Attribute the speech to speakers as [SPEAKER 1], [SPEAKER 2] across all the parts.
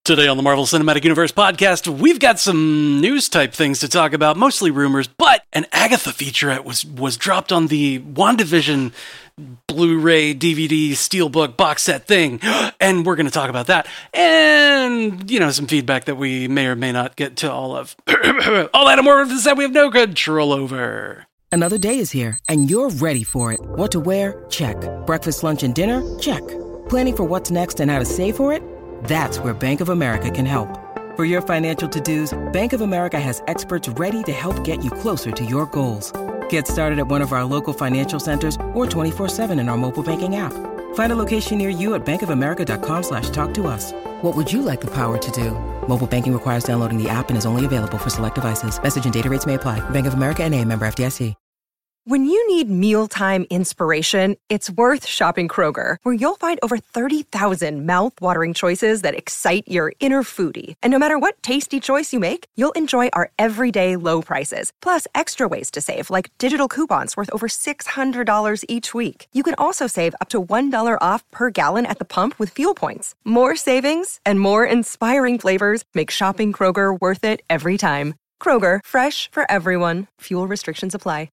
[SPEAKER 1] Today on the Marvel Cinematic Universe podcast, we've got some news-type things to talk about, mostly rumors, but an Agatha featurette was dropped on the WandaVision Blu-ray, DVD, Steelbook box set thing, and we're going to talk about that, and, some feedback that we may or may not get to all of. All that and more of this that we have no control over.
[SPEAKER 2] Another day is here, and you're ready for it. What to wear? Check. Breakfast, lunch, and dinner? Check. Planning for what's next and how to save for it? That's where Bank of America can help. For your financial to-dos, Bank of America has experts ready to help get you closer to your goals. Get started at one of our local financial centers or 24/7 in our mobile banking app. Find a location near you at bankofamerica.com/talktous. What would you like the power to do? Mobile banking requires downloading the app and is only available for select devices. Message and data rates may apply. Bank of America N.A., member FDIC.
[SPEAKER 3] When you need mealtime inspiration, it's worth shopping Kroger, where you'll find over 30,000 mouth-watering choices that excite your inner foodie. And no matter what tasty choice you make, you'll enjoy our everyday low prices, plus extra ways to save, like digital coupons worth over $600 each week. You can also save up to $1 off per gallon at the pump with fuel points. More savings and more inspiring flavors make shopping Kroger worth it every time. Kroger, fresh for everyone. Fuel restrictions apply.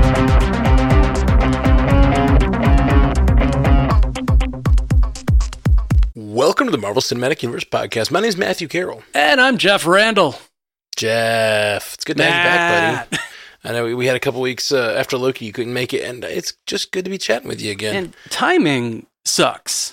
[SPEAKER 4] Welcome to the Marvel Cinematic Universe podcast. My name is Matthew Carroll.
[SPEAKER 1] And I'm Jeff Randall.
[SPEAKER 4] Jeff, it's good to have you back, buddy. I know we had a couple weeks after Loki, you couldn't make it, and it's just good to be chatting with you again.
[SPEAKER 1] And timing sucks,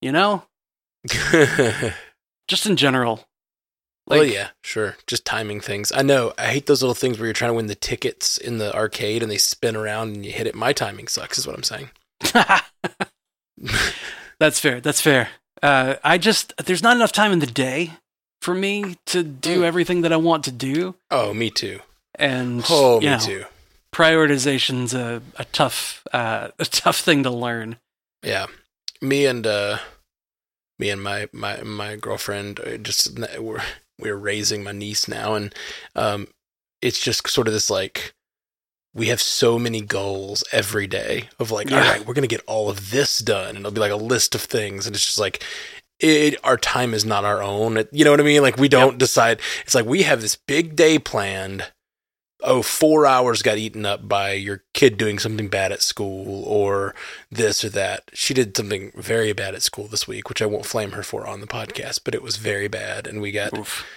[SPEAKER 1] Just in general.
[SPEAKER 4] Well, yeah, sure. Just timing things. I know. I hate those little things where you're trying to win the tickets in the arcade and they spin around and you hit it. My timing sucks is what I'm saying.
[SPEAKER 1] That's fair. There's not enough time in the day for me to do everything that I want to do.
[SPEAKER 4] Oh, me too.
[SPEAKER 1] And,
[SPEAKER 4] me too.
[SPEAKER 1] Prioritization's a tough thing to learn.
[SPEAKER 4] Yeah. Me and my girlfriend we're raising my niece now, and it's just sort of this we have so many goals every day of all right, we're gonna get all of this done, and it'll be like a list of things, and it's just our time is not our own. You know what I mean? We don't decide. It's we have this big day planned. 4 hours got eaten up by your kid doing something bad at school or this or that. She did something very bad at school this week, which I won't flame her for on the podcast, but it was very bad. And we got,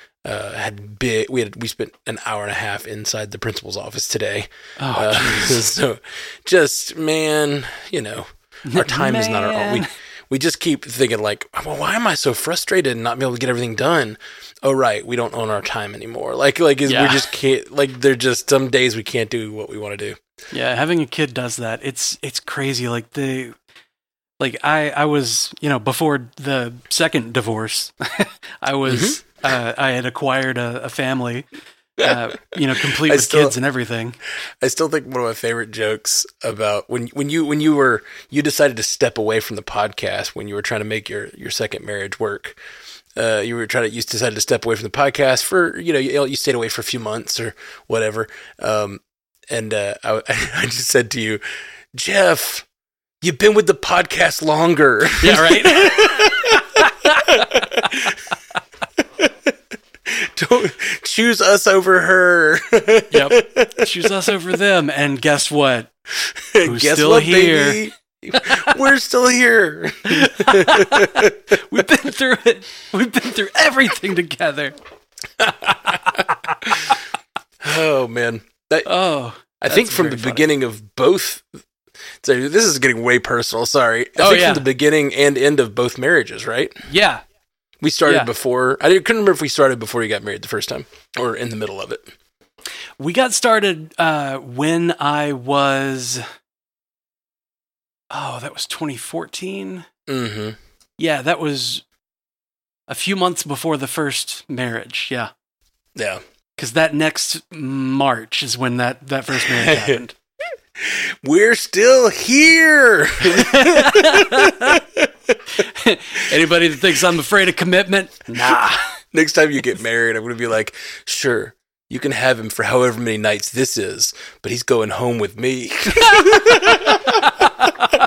[SPEAKER 4] we spent an hour and a half inside the principal's office today. So just, man, our time is not our own. We just keep thinking why am I so frustrated and not be able to get everything done? Oh, right. We don't own our time anymore. We just can't, there just some days we can't do what we want to do.
[SPEAKER 1] Yeah. Having a kid does that. It's crazy. I was, before the second divorce, I was, I had acquired a family, complete with kids and everything.
[SPEAKER 4] I still think one of my favorite jokes about when you decided to step away from the podcast when you were trying to make your second marriage work. You decided to step away from the podcast for, you stayed away for a few months or whatever. And I just said to you, Jeff, you've been with the podcast longer.
[SPEAKER 1] Yeah, right.
[SPEAKER 4] Don't choose us over her.
[SPEAKER 1] Yep. Choose us over them. And guess what? Who's
[SPEAKER 4] guess
[SPEAKER 1] still
[SPEAKER 4] what,
[SPEAKER 1] here?
[SPEAKER 4] Baby? We're still here.
[SPEAKER 1] We've been through it. We've been through everything together.
[SPEAKER 4] Oh, man. I think from the beginning of both. So this is getting way personal. Sorry. I think from the beginning and end of both marriages, right?
[SPEAKER 1] Yeah.
[SPEAKER 4] We started before. I couldn't remember if we started before you got married the first time or in the middle of it.
[SPEAKER 1] We got started when I was. Oh, that was 2014.
[SPEAKER 4] Mm-hmm.
[SPEAKER 1] Yeah, that was a few months before the first marriage. Yeah.
[SPEAKER 4] Yeah.
[SPEAKER 1] Because that next March is when that first marriage happened.
[SPEAKER 4] We're still here.
[SPEAKER 1] Anybody that thinks I'm afraid of commitment? Nah.
[SPEAKER 4] Next time you get married, I'm going to be like, sure, you can have him for however many nights this is, but he's going home with me.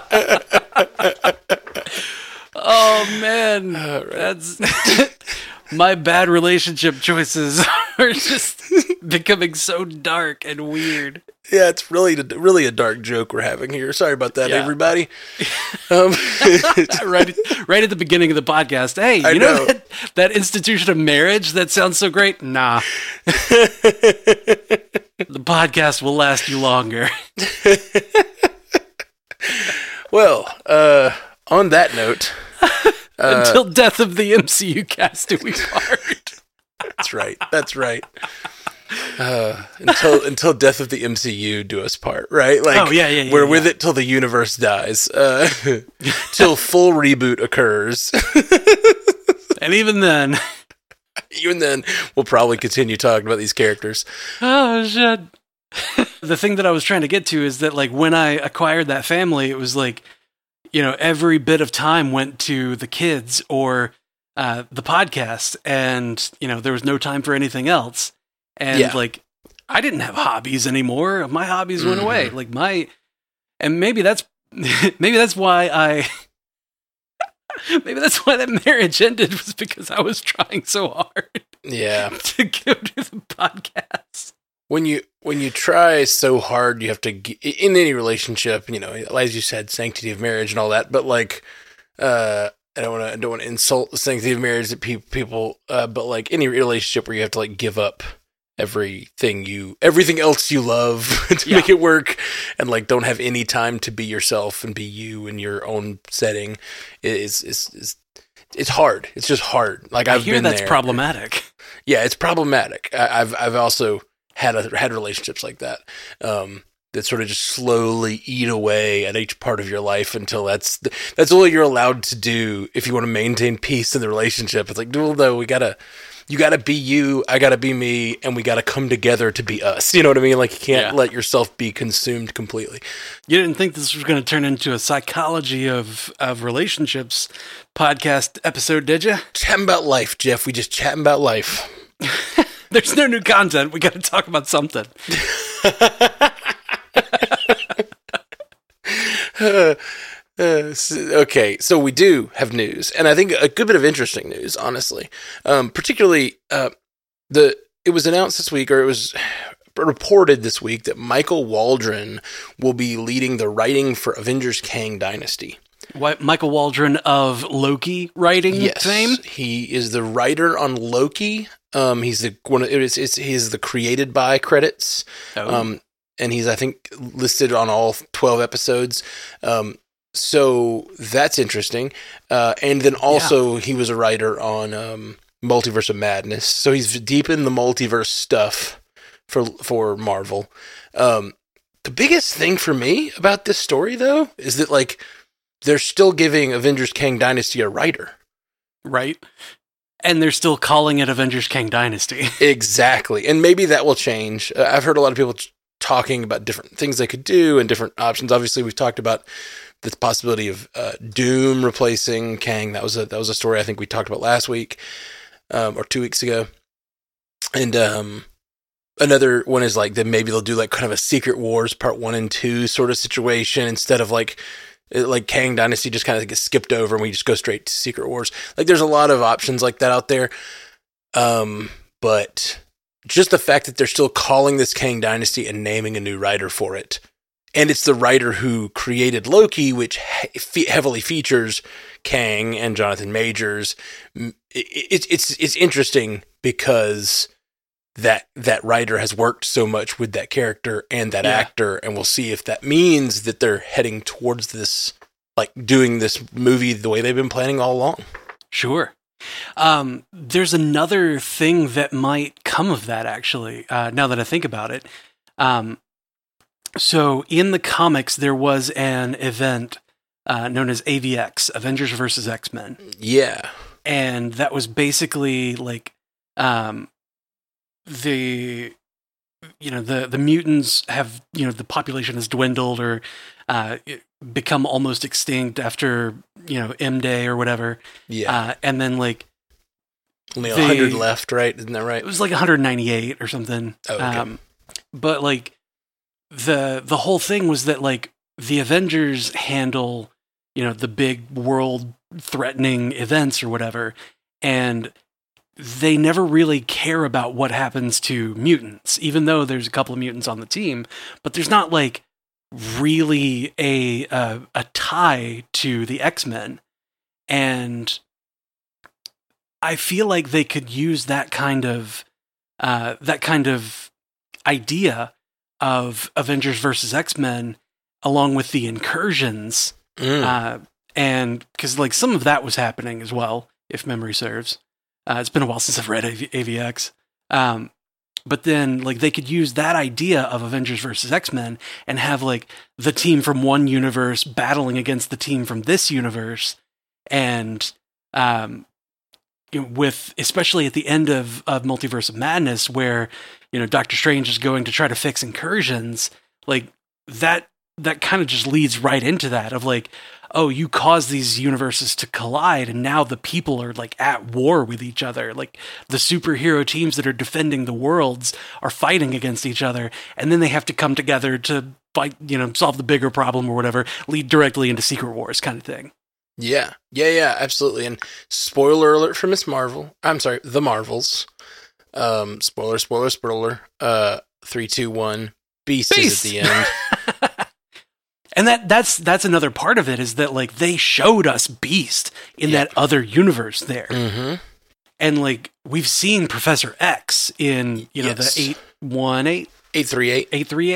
[SPEAKER 1] Oh, man. That's My bad relationship choices are just becoming so dark and weird.
[SPEAKER 4] Yeah, it's really a dark joke we're having here. Sorry about that, everybody.
[SPEAKER 1] Right at the beginning of the podcast. Hey, you know that institution of marriage that sounds so great? Nah. The podcast will last you longer.
[SPEAKER 4] Well, on that note...
[SPEAKER 1] Until death of the MCU cast do we part.
[SPEAKER 4] That's right. Until death of the MCU do us part, right? Like, we're with it till the universe dies. Till full reboot occurs.
[SPEAKER 1] And even then,
[SPEAKER 4] we'll probably continue talking about these characters.
[SPEAKER 1] Oh, shit. The thing that I was trying to get to is that, like, when I acquired that family, it was like, every bit of time went to the kids or the podcast, and, there was no time for anything else. And like, I didn't have hobbies anymore. My hobbies went away. Like and maybe that's why maybe that's why that marriage ended, was because I was trying so hard.
[SPEAKER 4] Yeah.
[SPEAKER 1] To go do the podcast.
[SPEAKER 4] When you try so hard, you have to, in any relationship, as you said, sanctity of marriage and all that, but like, I don't want to insult the sanctity of marriage that people, but like any relationship where you have to like give up everything else you love to make it work, and like don't have any time to be yourself and be you in your own setting, it's hard. It's just hard. Like, I've been there.
[SPEAKER 1] That's problematic.
[SPEAKER 4] Yeah, it's problematic. I've also had relationships like that, that sort of just slowly eat away at each part of your life until that's all you're allowed to do if you want to maintain peace in the relationship. It's like, well, no, you gotta be you, I gotta be me, and we gotta come together to be us. You know what I mean? Like, you can't let yourself be consumed completely.
[SPEAKER 1] You didn't think this was going to turn into a psychology of relationships podcast episode, did you?
[SPEAKER 4] Chatting about life, Jeff. We just chatting about life.
[SPEAKER 1] There's no new content. We got to talk about something.
[SPEAKER 4] Okay, so we do have news, and I think a good bit of interesting news, honestly. Particularly, it was announced this week, or it was reported this week, that Michael Waldron will be leading the writing for Avengers Kang Dynasty.
[SPEAKER 1] Michael Waldron of Loki writing fame?
[SPEAKER 4] He is the writer on Loki. He's the created by credits.
[SPEAKER 1] Oh.
[SPEAKER 4] And he's, I think, listed on all 12 episodes. So that's interesting. And then also he was a writer on Multiverse of Madness. So he's deep in the multiverse stuff for Marvel. The biggest thing for me about this story, though, is that, like, they're still giving Avengers Kang Dynasty a writer.
[SPEAKER 1] Right. And they're still calling it Avengers Kang Dynasty.
[SPEAKER 4] Exactly. And maybe that will change. I've heard a lot of people talking about different things they could do and different options. Obviously, we've talked about the possibility of Doom replacing Kang. That was a story I think we talked about last week or 2 weeks ago. And another one is like that maybe they'll do like kind of a Secret Wars Part 1 and 2 sort of situation instead of like Kang Dynasty just kind of gets skipped over and we just go straight to Secret Wars. Like, there's a lot of options like that out there. But just the fact that they're still calling this Kang Dynasty and naming a new writer for it. And it's the writer who created Loki, which heavily features Kang and Jonathan Majors. It's interesting because that writer has worked so much with that character and that actor, and we'll see if that means that they're heading towards this, like, doing this movie the way they've been planning all along.
[SPEAKER 1] Sure. There's another thing that might come of that, actually, now that I think about it. So in the comics, there was an event known as AVX, Avengers vs. X-Men.
[SPEAKER 4] Yeah.
[SPEAKER 1] And that was basically like the mutants have, the population has dwindled or become almost extinct after, M-Day or whatever.
[SPEAKER 4] Yeah.
[SPEAKER 1] And then like
[SPEAKER 4] only 100 left, right? Isn't that right?
[SPEAKER 1] It was like 198 or something.
[SPEAKER 4] Oh, okay.
[SPEAKER 1] But like the whole thing was that like the Avengers handle, the big world threatening events or whatever. And they never really care about what happens to mutants, even though there's a couple of mutants on the team, but there's not like really a tie to the X-Men. And I feel like they could use that kind of idea of Avengers versus X-Men along with the incursions. And because like some of that was happening as well, if memory serves. It's been a while since I've read AVX. But then like they could use that idea of Avengers versus X-Men and have like the team from one universe battling against the team from this universe. And with especially at the end of Multiverse of Madness, where Doctor Strange is going to try to fix incursions, like that kind of just leads right into that of like, oh, you cause these universes to collide, and now the people are like at war with each other. Like the superhero teams that are defending the worlds are fighting against each other, and then they have to come together to fight, solve the bigger problem or whatever, lead directly into Secret Wars kind of thing.
[SPEAKER 4] Yeah, absolutely. And spoiler alert for Miss Marvel. I'm sorry, The Marvels. Spoiler. 3, 2, 1. Beast is at the end.
[SPEAKER 1] And that's another part of it, is that like they showed us Beast in that other universe there. Mm-hmm. And like we've seen Professor X in the 818
[SPEAKER 4] 838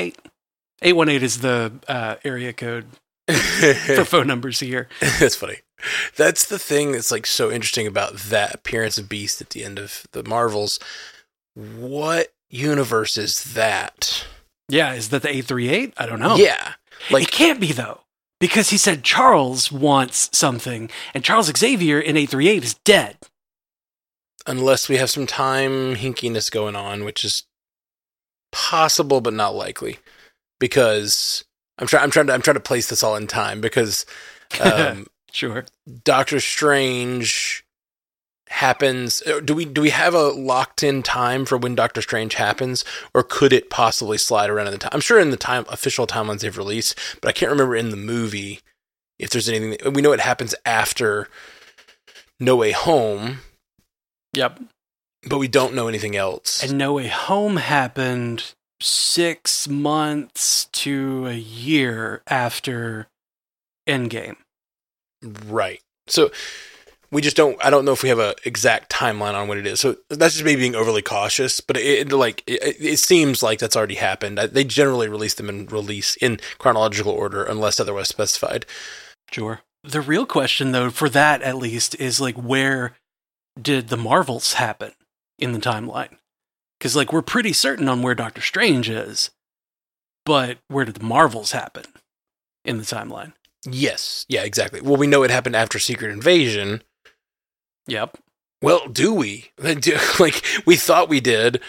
[SPEAKER 1] 818 is the area code for phone numbers here.
[SPEAKER 4] That's funny. That's the thing that's like so interesting about that appearance of Beast at the end of the Marvels. What universe is that?
[SPEAKER 1] Yeah, is that the 838? I don't know.
[SPEAKER 4] Yeah.
[SPEAKER 1] Like, it can't be, though, because he said Charles wants something, and Charles Xavier in 838 is dead.
[SPEAKER 4] Unless we have some time hinkiness going on, which is possible but not likely, because I'm trying to place this all in time, because
[SPEAKER 1] sure,
[SPEAKER 4] Doctor Strange happens. Do we have a locked in time for when Doctor Strange happens, or could it possibly slide around in the time? I'm sure in the official timelines they've released, but I can't remember in the movie if there's anything. We know it happens after No Way Home.
[SPEAKER 1] Yep,
[SPEAKER 4] but we don't know anything else.
[SPEAKER 1] And No Way Home happened 6 months to a year after Endgame.
[SPEAKER 4] Right. So we just don't. I don't know if we have an exact timeline on what it is. So that's just me being overly cautious. But it seems like that's already happened. They generally release them in chronological order unless otherwise specified.
[SPEAKER 1] Sure. The real question, though, for that at least, is like, where did the Marvels happen in the timeline? Because like we're pretty certain on where Doctor Strange is, but where did the Marvels happen in the timeline?
[SPEAKER 4] Yes. Yeah. Exactly. Well, we know it happened after Secret Invasion.
[SPEAKER 1] Yep.
[SPEAKER 4] Well, do we? Like, we thought we did.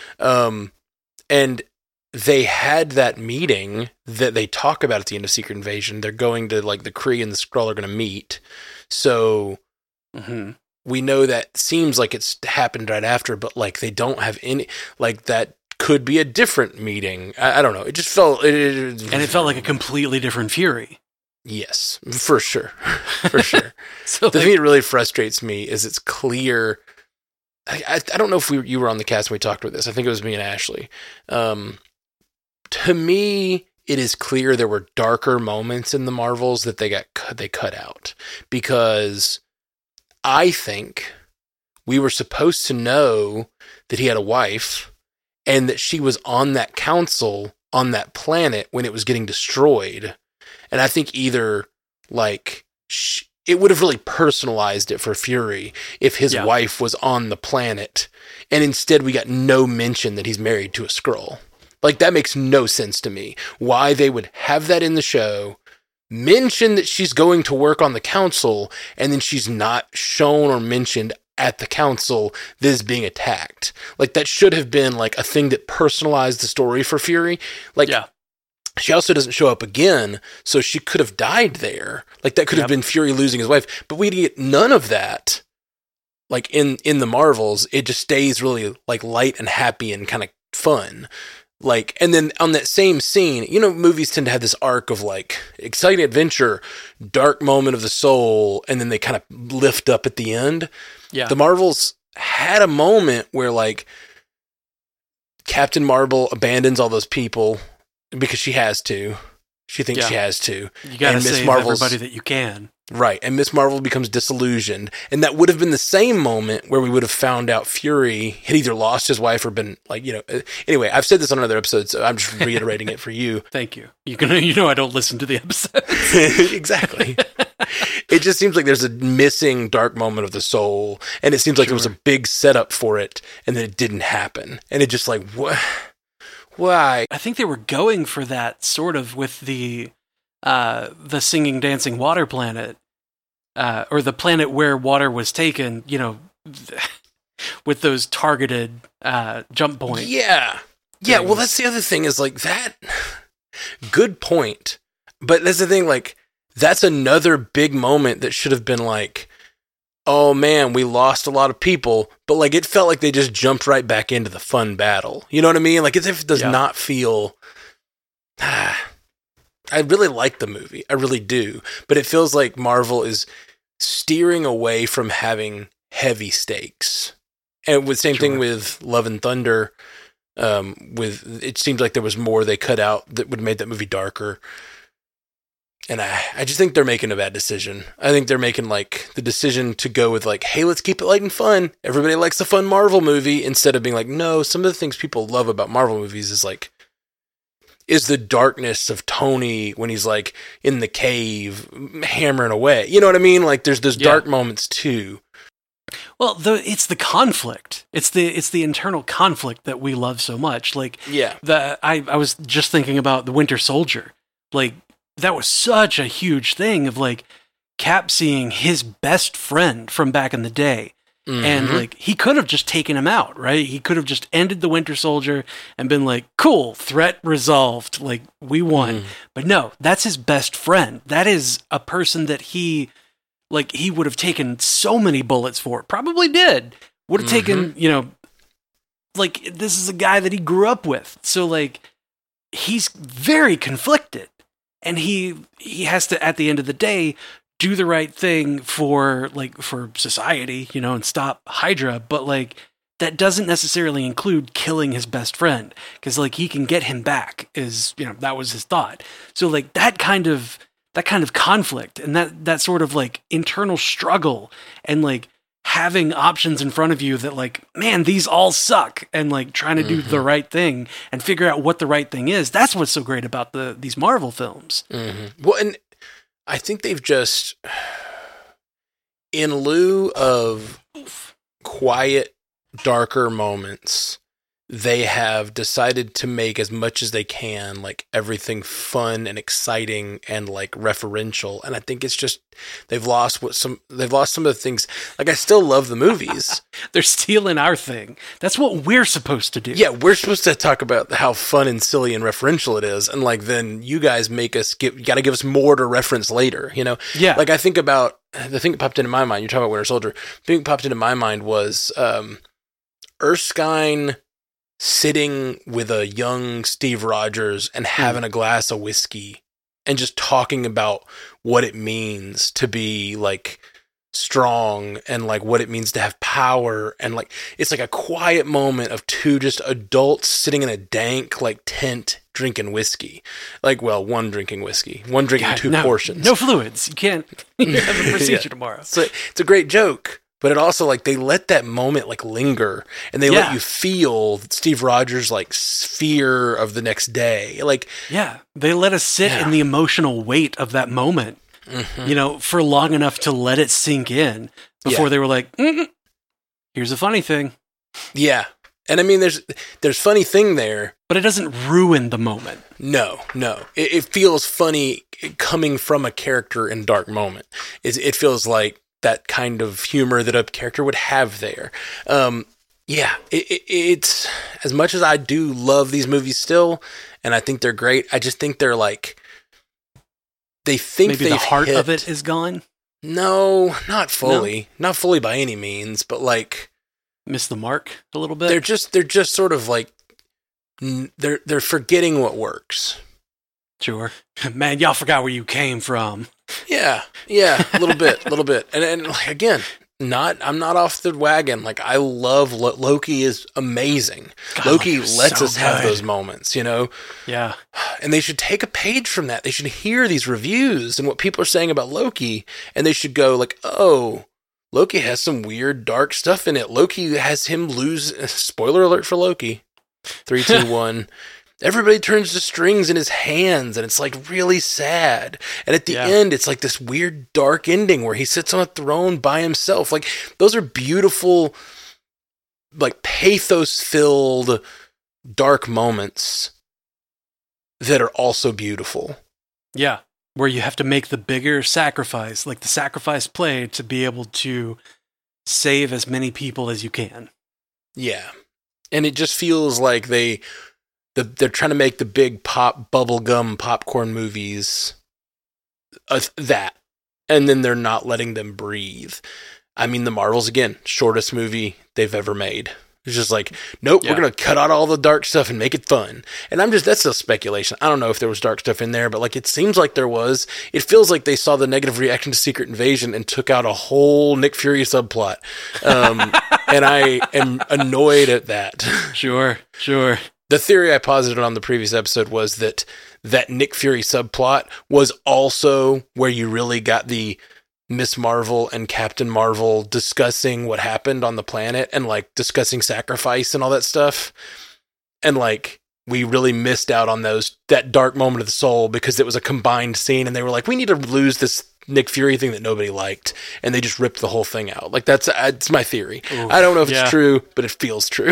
[SPEAKER 4] And they had that meeting that they talk about at the end of Secret Invasion. They're going to, like, the Kree and the Skrull are going to meet. So we know that seems like it's happened right after, but, like, they don't have any, like, that could be a different meeting. I don't know. It just felt...
[SPEAKER 1] and it felt like a completely different Fury.
[SPEAKER 4] Yes, for sure. For sure.
[SPEAKER 1] So
[SPEAKER 4] the thing that really frustrates me is it's clear. I don't know if you were on the cast when we talked about this. I think it was me and Ashley. To me, it is clear there were darker moments in the Marvels that they cut out, because I think we were supposed to know that he had a wife and that she was on that council on that planet when it was getting destroyed. And I think either, like, it would have really personalized it for Fury if his wife was on the planet, and instead we got no mention that he's married to a Skrull. Like, that makes no sense to me. Why they would have that in the show, mention that she's going to work on the council, and then she's not shown or mentioned at the council that is being attacked. Like, that should have been, like, a thing that personalized the story for Fury. Like, she also doesn't show up again, so she could have died there. Like, that could have been Fury losing his wife. But we get none of that. Like, in the Marvels, it just stays really, like, light and happy and kind of fun. Like, and then on that same scene, movies tend to have this arc of, like, exciting adventure, dark moment of the soul, and then they kind of lift up at the end.
[SPEAKER 1] Yeah.
[SPEAKER 4] The Marvels had a moment where like Captain Marvel abandons all those people because she has to. She thinks she has to.
[SPEAKER 1] You gotta save everybody that you can.
[SPEAKER 4] Right, and Miss Marvel becomes disillusioned, and that would have been the same moment where we would have found out Fury had either lost his wife or been like, anyway, I've said this on another episode, so I'm just reiterating it for you.
[SPEAKER 1] Thank you. You know I don't listen to the episodes.
[SPEAKER 4] Exactly. It just seems like there's a missing dark moment of the soul, and it seems like there was a big setup for it, and then it didn't happen. And it just like, what? Why?
[SPEAKER 1] I think they were going for that sort of with the singing, dancing water planet, or the planet where water was taken, with those targeted jump points.
[SPEAKER 4] Yeah. Yeah, well, that's the other thing is like that. Good point. But that's the thing, like, that's another big moment that should have been like, oh man, we lost a lot of people, but like it felt like they just jumped right back into the fun battle. You know what I mean? Like as if it does not feel. I really like the movie, I really do, but it feels like Marvel is steering away from having heavy stakes. And with same thing with Love and Thunder. With it seems like there was more they cut out that would have made that movie darker. And I just think they're making a bad decision. I think they're making like the decision to go with like, hey, let's keep it light and fun. Everybody likes a fun Marvel movie, instead of being like, no, some of the things people love about Marvel movies is the darkness of Tony when he's like in the cave hammering away. You know what I mean? Like there's those dark moments too.
[SPEAKER 1] Well, it's the conflict. It's the internal conflict that we love so much. Like I was just thinking about the Winter Soldier. Like that was such a huge thing of like Cap seeing his best friend from back in the day. Mm-hmm. And like he could have just taken him out, right? He could have just ended the Winter Soldier and been like, cool, threat resolved, like we won. But no, that's his best friend. That is a person that he would have taken so many bullets for. Probably did. Would have taken, like this is a guy that he grew up with. So like he's very conflicted. And he has to, at the end of the day, do the right thing for society, and stop Hydra. But like that doesn't necessarily include killing his best friend, because like he can get him back. That was his thought. So like that kind of conflict and that sort of like internal struggle and like having options in front of you that like, man, these all suck, and like trying to do the right thing and figure out what the right thing is. That's what's so great about these Marvel films.
[SPEAKER 4] Well, and I think they've just, in lieu of quiet, darker moments, they have decided to make as much as they can, like everything fun and exciting and like referential. And I think it's just, they've lost some of the things. Like I still love the movies.
[SPEAKER 1] They're stealing our thing. That's what we're supposed to do.
[SPEAKER 4] Yeah. We're supposed to talk about how fun and silly and referential it is. And like, then you guys make us you got to give us more to reference later, Yeah. Like I think about the thing that popped into my mind. You're talking about Winter Soldier. The thing that popped into my mind was, Erskine sitting with a young Steve Rogers and having a glass of whiskey and just talking about what it means to be like strong and like what it means to have power. And like, it's like a quiet moment of two just adults sitting in a dank like tent drinking whiskey. Like, well, one drinking whiskey, one drinking two portions.
[SPEAKER 1] No fluids. You can't have a procedure tomorrow.
[SPEAKER 4] So it's a great joke. But it also, like, they let that moment, like, linger. And they let you feel Steve Rogers' like, fear of the next day. Like,
[SPEAKER 1] yeah, they let us sit in the emotional weight of that moment, for long enough to let it sink in before they were like, here's a funny thing.
[SPEAKER 4] Yeah. And I mean, there's funny thing there.
[SPEAKER 1] But it doesn't ruin the moment.
[SPEAKER 4] No. It feels funny coming from a character in dark moment. It feels like that kind of humor that a character would have there. It's as much as I do love these movies still, and I think they're great, I just think they're like, they think
[SPEAKER 1] maybe the heart of it is gone?
[SPEAKER 4] No, not fully. No? Not fully by any means, but like...
[SPEAKER 1] Miss the mark a little bit?
[SPEAKER 4] They're just sort of like, they're forgetting what works.
[SPEAKER 1] Sure. Man, y'all forgot where you came from.
[SPEAKER 4] Yeah, a little bit. And like, again, I'm not off the wagon. Like, I love Loki is amazing.
[SPEAKER 1] God,
[SPEAKER 4] Loki lets
[SPEAKER 1] so
[SPEAKER 4] us have
[SPEAKER 1] good.
[SPEAKER 4] those moments, you know?
[SPEAKER 1] Yeah.
[SPEAKER 4] And they should take a page from that. They should hear these reviews and what people are saying about Loki, and they should go like, oh, Loki has some weird, dark stuff in it. Loki has him lose. Spoiler alert for Loki. 3, 2, 1. Everybody turns to strings in his hands, and it's like really sad. And at the end, it's like this weird, dark ending where he sits on a throne by himself. Like, those are beautiful, like, pathos-filled, dark moments that are also beautiful.
[SPEAKER 1] Yeah. Where you have to make the bigger sacrifice, like the sacrifice play, to be able to save as many people as you can.
[SPEAKER 4] Yeah. And it just feels like they're trying to make the big bubblegum popcorn movies that, and then they're not letting them breathe. I mean, the Marvels, again, shortest movie they've ever made. It's just like, nope, we're going to cut out all the dark stuff and make it fun. And that's still speculation. I don't know if there was dark stuff in there, but like, it seems like there was. It feels like they saw the negative reaction to Secret Invasion and took out a whole Nick Fury subplot. And I am annoyed at that.
[SPEAKER 1] Sure.
[SPEAKER 4] The theory I posited on the previous episode was that Nick Fury subplot was also where you really got the Miss Marvel and Captain Marvel discussing what happened on the planet and like discussing sacrifice and all that stuff. And like, we really missed out on that dark moment of the soul because it was a combined scene, and they were like, we need to lose this Nick Fury thing that nobody liked, and they just ripped the whole thing out. Like, that's my theory. Oof, I don't know if it's true, but it feels true.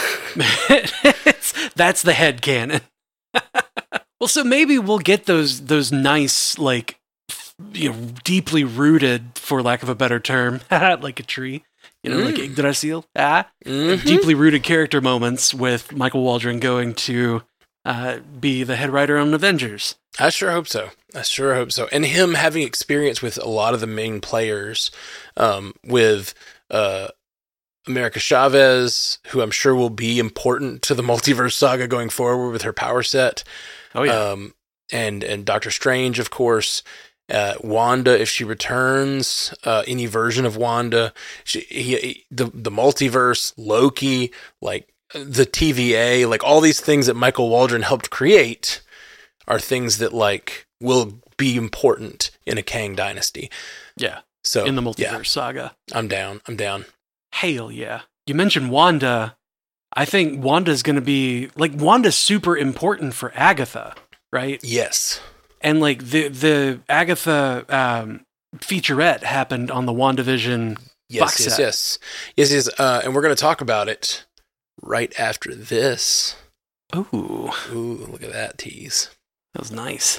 [SPEAKER 1] That's the headcanon. Well, so maybe we'll get those nice, like, you know, deeply rooted, for lack of a better term, like a tree, you know, like Yggdrasil, deeply rooted character moments with Michael Waldron going to be the head writer on Avengers.
[SPEAKER 4] I sure hope so. And him having experience with a lot of the main players, with America Chavez, who I'm sure will be important to the multiverse saga going forward with her power set.
[SPEAKER 1] Oh yeah.
[SPEAKER 4] And Doctor Strange, of course. Wanda, if she returns, any version of Wanda, the multiverse, Loki, like the TVA, like all these things that Michael Waldron helped create are things that like will be important in a Kang dynasty.
[SPEAKER 1] Yeah.
[SPEAKER 4] So
[SPEAKER 1] in the multiverse saga.
[SPEAKER 4] I'm down.
[SPEAKER 1] Hail yeah. You mentioned Wanda. I think Wanda's going to be like, Wanda's super important for Agatha, right?
[SPEAKER 4] Yes.
[SPEAKER 1] And like the Agatha featurette happened on the WandaVision box set.
[SPEAKER 4] Yes. And we're going to talk about it right after this.
[SPEAKER 1] Ooh,
[SPEAKER 4] look at that tease.
[SPEAKER 1] That was nice.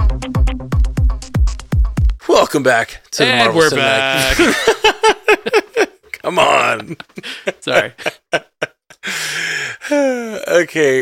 [SPEAKER 4] Welcome back to the Marvel
[SPEAKER 1] we're
[SPEAKER 4] Cinematic.
[SPEAKER 1] back.
[SPEAKER 4] Come on.
[SPEAKER 1] Sorry.
[SPEAKER 4] Okay,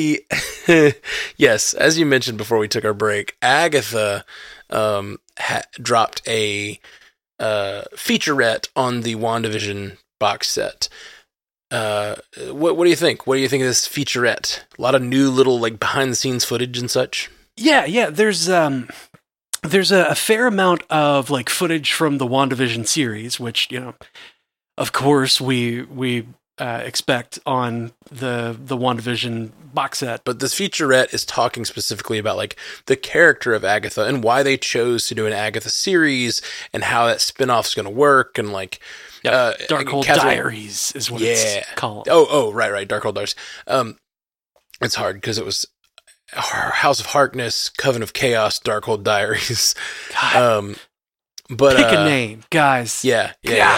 [SPEAKER 4] yes, as you mentioned before we took our break, Agatha dropped a featurette on the WandaVision box set. What do you think? What do you think of this featurette? A lot of new little like behind the scenes footage and such.
[SPEAKER 1] Yeah. There's a fair amount of like footage from the WandaVision series, which, you know, of course we expect on the WandaVision box set.
[SPEAKER 4] But this featurette is talking specifically about like the character of Agatha and why they chose to do an Agatha series and how that spinoff's going to work, and like
[SPEAKER 1] Darkhold Diaries is what it's called.
[SPEAKER 4] Oh, right, Darkhold Diaries. It's hard because it was House of Harkness, Coven of Chaos, Darkhold Diaries.
[SPEAKER 1] God.
[SPEAKER 4] But
[SPEAKER 1] pick a name, guys.
[SPEAKER 4] Yeah.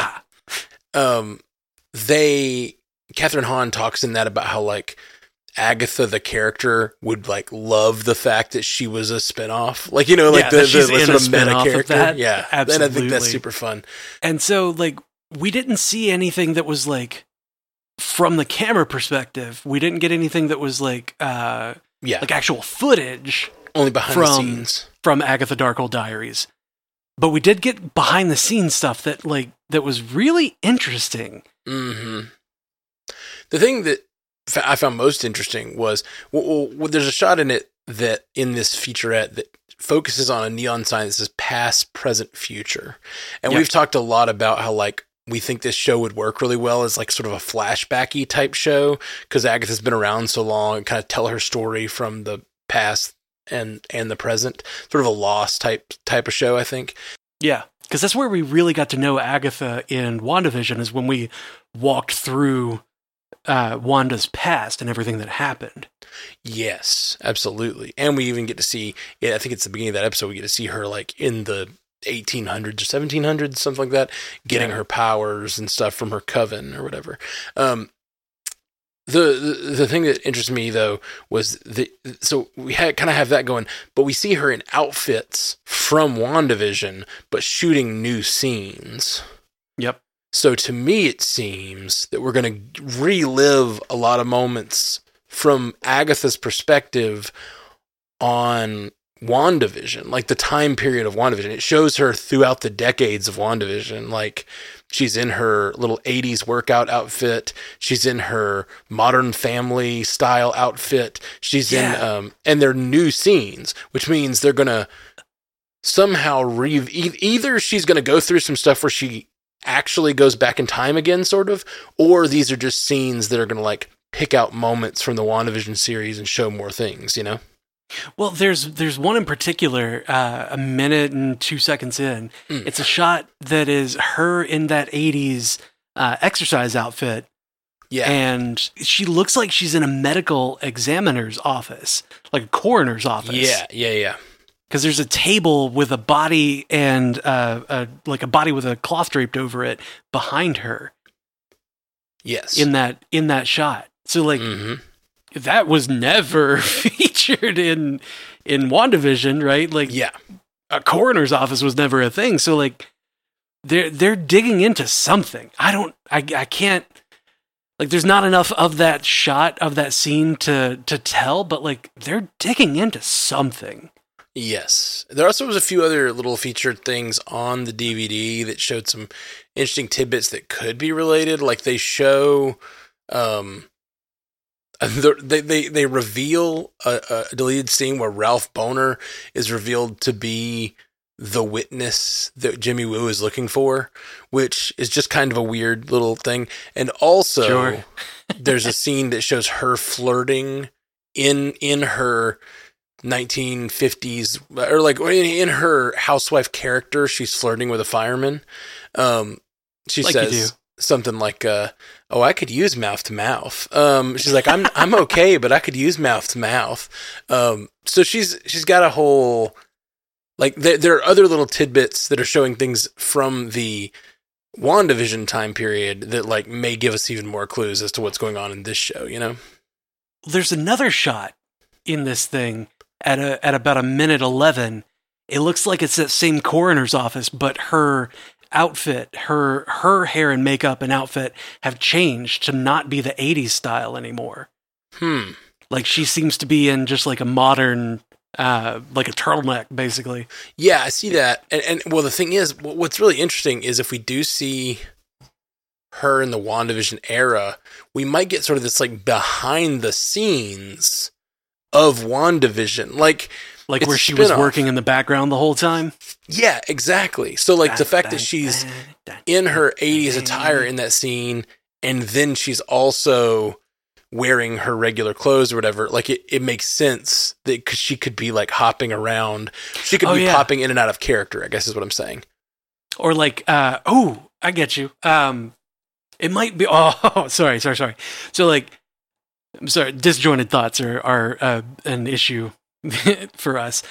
[SPEAKER 4] Catherine Hahn talks in that about how like Agatha the character would like love the fact that she was a spinoff, like, you know, like the sort of meta character. Of that. Yeah,
[SPEAKER 1] absolutely.
[SPEAKER 4] And I think that's super fun.
[SPEAKER 1] And so like we didn't see anything that was like from the camera perspective. We didn't get anything that was like like actual footage,
[SPEAKER 4] only behind the scenes
[SPEAKER 1] from Agatha Darkhold Diaries. But we did get behind the scenes stuff that was really interesting.
[SPEAKER 4] Mm-hmm. The thing that I found most interesting was, well, there's a shot in it that in this featurette that focuses on a neon sign that says past, present, future. And we've talked a lot about how like we think this show would work really well as like sort of a flashbacky type show, because Agatha's been around so long, and kind of tell her story from the past and the present, sort of a Lost type of show, I think.
[SPEAKER 1] Yeah, because that's where we really got to know Agatha in WandaVision, is when we walked through Wanda's past and everything that happened.
[SPEAKER 4] Yes, absolutely. And we even get to see, I think it's the beginning of that episode, we get to see her like in the 1800s or 1700s, something like that, getting her powers and stuff from her coven or whatever. The thing that interests me though was so we kind of have that going, but we see her in outfits from WandaVision, but shooting new scenes.
[SPEAKER 1] Yep.
[SPEAKER 4] So to me, it seems that we're going to relive a lot of moments from Agatha's perspective on WandaVision, like the time period of WandaVision. It shows her throughout the decades of WandaVision. Like she's in her little 80s workout outfit. She's in her Modern Family style outfit. She's in, and they're new scenes, which means they're going to somehow either she's going to go through some stuff where she actually goes back in time again, sort of, or these are just scenes that are going to like pick out moments from the WandaVision series and show more things, you know?
[SPEAKER 1] Well, there's one in particular, a minute and 2 seconds in. It's a shot that is her in that 80s exercise outfit.
[SPEAKER 4] Yeah.
[SPEAKER 1] And she looks like she's in a medical examiner's office, like a coroner's office.
[SPEAKER 4] Yeah.
[SPEAKER 1] Because there's a table with a body and like a body with a cloth draped over it behind her.
[SPEAKER 4] Yes.
[SPEAKER 1] In that shot. So like that was never featured in WandaVision, right? Like a coroner's office was never a thing. So like they're digging into something. I can't, like there's not enough of that shot of that scene to tell, but like they're digging into something.
[SPEAKER 4] Yes. There also was a few other little featured things on the DVD that showed some interesting tidbits that could be related. Like they show, they reveal a deleted scene where Ralph Bohner is revealed to be the witness that Jimmy Woo is looking for, which is just kind of a weird little thing. And also there's a scene that shows her flirting in her 1950s, or like in her housewife character, she's flirting with a fireman. She like says something like, "Oh, I could use mouth to mouth." She's like, "I'm okay, but I could use mouth to mouth." So she's got a whole, like there are other little tidbits that are showing things from the WandaVision time period that like may give us even more clues as to what's going on in this show. You know,
[SPEAKER 1] there's another shot in this thing at about a minute 11. It looks like it's that same coroner's office, but her outfit, her hair and makeup and outfit have changed to not be the 80s style anymore. Like she seems to be in just like a modern, like a turtleneck, basically.
[SPEAKER 4] Yeah, I see that. And well, the thing is, what's really interesting is if we do see her in the WandaVision era, we might get sort of this like behind the scenes of WandaVision, like
[SPEAKER 1] where she was working in the background the whole time.
[SPEAKER 4] Yeah, exactly. So like the fact that she's in her 80s attire in that scene, and then she's also wearing her regular clothes or whatever, like it makes sense that cause she could be like hopping around. She could be popping in and out of character, I guess is what I'm saying. Or
[SPEAKER 1] like, I get you. It might be, sorry. So like, I'm sorry, disjointed thoughts are an issue for us.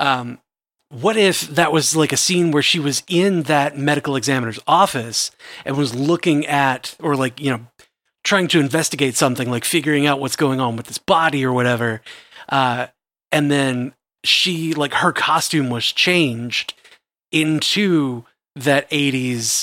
[SPEAKER 1] What if that was like a scene where she was in that medical examiner's office and was looking at, or like, you know, trying to investigate something, like figuring out what's going on with this body or whatever. And then she, like her costume was changed into that 80s,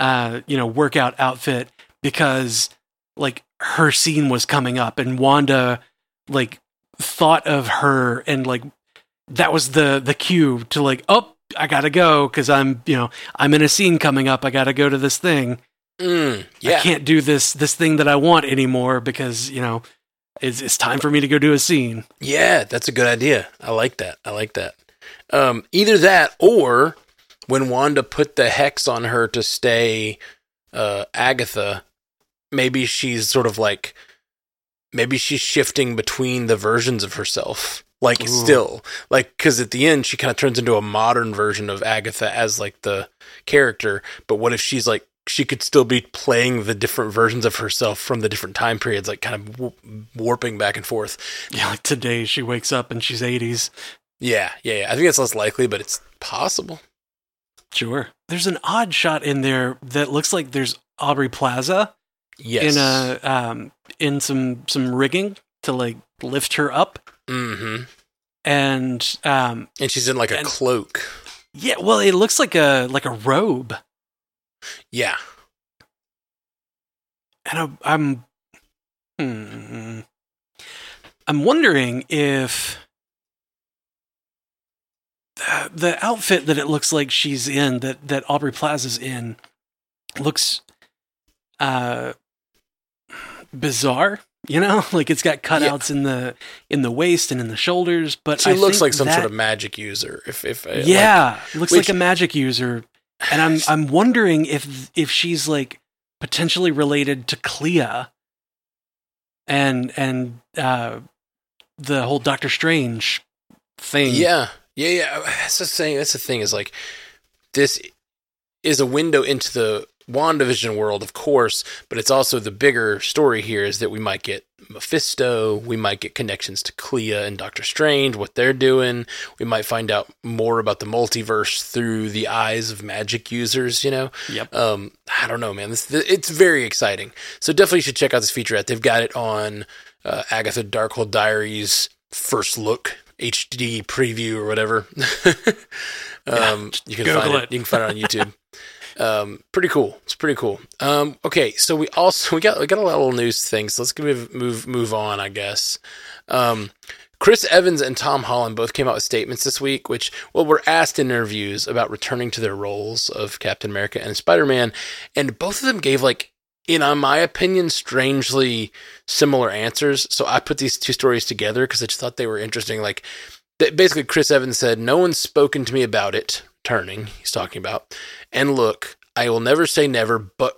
[SPEAKER 1] workout outfit because like her scene was coming up and Wanda like thought of her and like that was the cue to like, oh, I gotta go because I'm in a scene coming up. I gotta go to this thing. I can't do this thing that I want anymore because it's time for me to go do a scene.
[SPEAKER 4] Yeah, that's a good idea. I like that. Either that or when Wanda put the hex on her to stay Agatha, maybe she's sort of like, maybe she's shifting between the versions of herself. Like,
[SPEAKER 1] Ooh.
[SPEAKER 4] still, like, because at the end, she kind of turns into a modern version of Agatha as, like, the character. But what if she's, like, she could still be playing the different versions of herself from the different time periods, like, kind of warping back and forth.
[SPEAKER 1] Yeah, like today she wakes up and she's 80s.
[SPEAKER 4] Yeah. I think it's less likely, but it's possible.
[SPEAKER 1] Sure. There's an odd shot in there that looks like there's Aubrey Plaza
[SPEAKER 4] Yes.
[SPEAKER 1] in some rigging to, like, lift her up.
[SPEAKER 4] Mm-hmm.
[SPEAKER 1] And
[SPEAKER 4] she's in, like, a cloak.
[SPEAKER 1] yeah, well, it looks like a robe.
[SPEAKER 4] Yeah.
[SPEAKER 1] And I'm wondering if the outfit that it looks like she's in, that Aubrey Plaza's in, looks bizarre. You know, like it's got cutouts in the waist and in the shoulders. But
[SPEAKER 4] she looks like some
[SPEAKER 1] that,
[SPEAKER 4] sort of magic user. If
[SPEAKER 1] looks like a magic user. And I'm wondering if she's like potentially related to Clea and the whole Doctor Strange thing.
[SPEAKER 4] Yeah. That's the thing is, like, this is a window into the WandaVision world, of course, but it's also the bigger story here is that we might get Mephisto, we might get connections to Clea and Doctor Strange, what they're doing. We might find out more about the multiverse through the eyes of magic users, you know?
[SPEAKER 1] Yep.
[SPEAKER 4] I don't know, man. It's very exciting. So definitely should check out this featurette. They've got it on Agatha Darkhold Diaries First Look HD preview or whatever. You can find it. You can find it on YouTube. Pretty cool. It's pretty cool. Okay, so we got a little news things. So let's move on, I guess. Chris Evans and Tom Holland both came out with statements this week, which were asked in interviews about returning to their roles of Captain America and Spider-Man, and both of them gave, like, in my opinion, strangely similar answers. So I put these two stories together because I just thought they were interesting. Like, basically, Chris Evans said, "No one's spoken to me about it." Turning, he's talking about, and look, I will never say never, but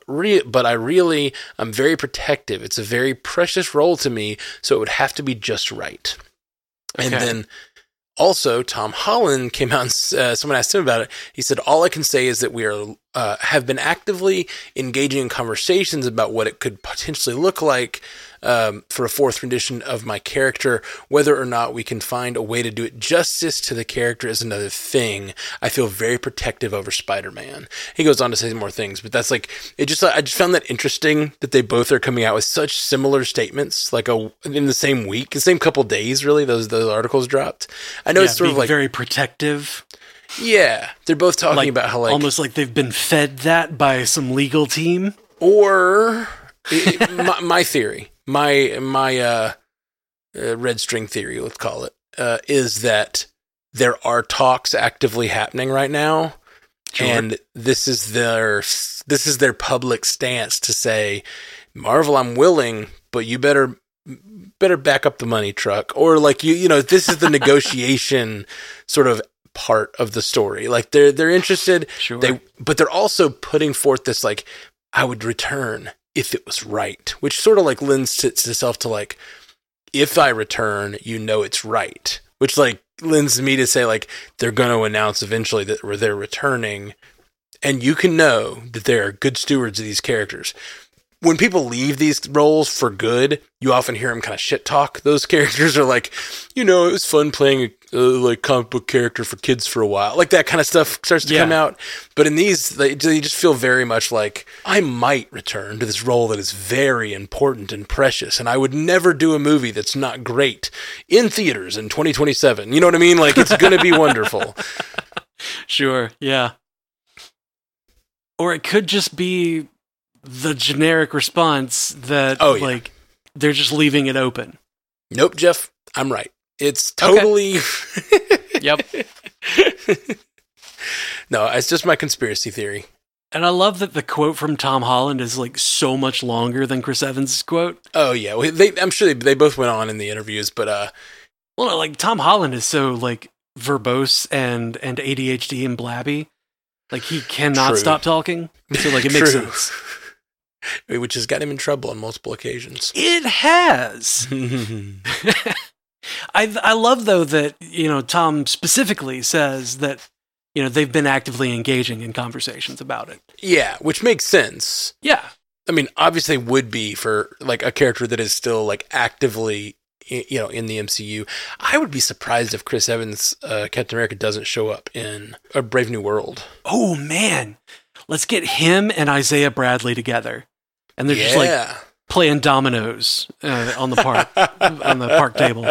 [SPEAKER 4] I'm very protective. It's a very precious role to me, so it would have to be just right. Okay. And then also, Tom Holland came out and someone asked him about it. He said, "All I can say is that we have been actively engaging in conversations about what it could potentially look like for a fourth rendition of my character. Whether or not we can find a way to do it justice to the character is another thing. I feel very protective over Spider-Man." He goes on to say more things, but that's like, I just found that interesting that they both are coming out with such similar statements, like in the same week, the same couple days, really. Those articles dropped. I know it's sort of like
[SPEAKER 1] very protective.
[SPEAKER 4] Yeah, they're both talking about how, like,
[SPEAKER 1] almost like they've been fed that by some legal team,
[SPEAKER 4] or my theory. My red string theory, let's call it, is that there are talks actively happening right now, sure. And this is their public stance to say, Marvel, I'm willing, but you better back up the money truck, or like you know, this is the negotiation sort of part of the story. Like they're interested,
[SPEAKER 1] sure.
[SPEAKER 4] But they're also putting forth this, like, I would return if it was right, which sort of like lends itself to, like, if I return, you know it's right, which, like, lends me to say, like, they're going to announce eventually that they're returning, and you can know that they are good stewards of these characters. When people leave these roles for good, you often hear them kind of shit talk. Those characters are like, you know, it was fun playing a like comic book character for kids for a while. Like that kind of stuff starts to come out. But in these, they just feel very much like, I might return to this role that is very important and precious, and I would never do a movie that's not great in theaters in 2027. You know what I mean? Like, it's going to be wonderful.
[SPEAKER 1] Sure, yeah. Or it could just be the generic response that, like, they're just leaving it open.
[SPEAKER 4] Nope, Jeff, I'm right. It's totally...
[SPEAKER 1] Okay. Yep.
[SPEAKER 4] No, it's just my conspiracy theory.
[SPEAKER 1] And I love that the quote from Tom Holland is, like, so much longer than Chris Evans' quote.
[SPEAKER 4] Oh, yeah. Well, I'm sure they both went on in the interviews, but...
[SPEAKER 1] Well, no, like, Tom Holland is so, like, verbose and ADHD and blabby. Like, he cannot stop talking. So, like, it makes sense.
[SPEAKER 4] which has got him in trouble on multiple occasions.
[SPEAKER 1] It has. I love, though, that, Tom specifically says that, they've been actively engaging in conversations about it.
[SPEAKER 4] Yeah, which makes sense.
[SPEAKER 1] Yeah.
[SPEAKER 4] I mean, obviously would be for, like, a character that is still, like, actively, in the MCU. I would be surprised if Chris Evans, Captain America, doesn't show up in A Brave New World.
[SPEAKER 1] Oh, man. Let's get him and Isaiah Bradley together. And they're just, like, playing dominoes on the park table.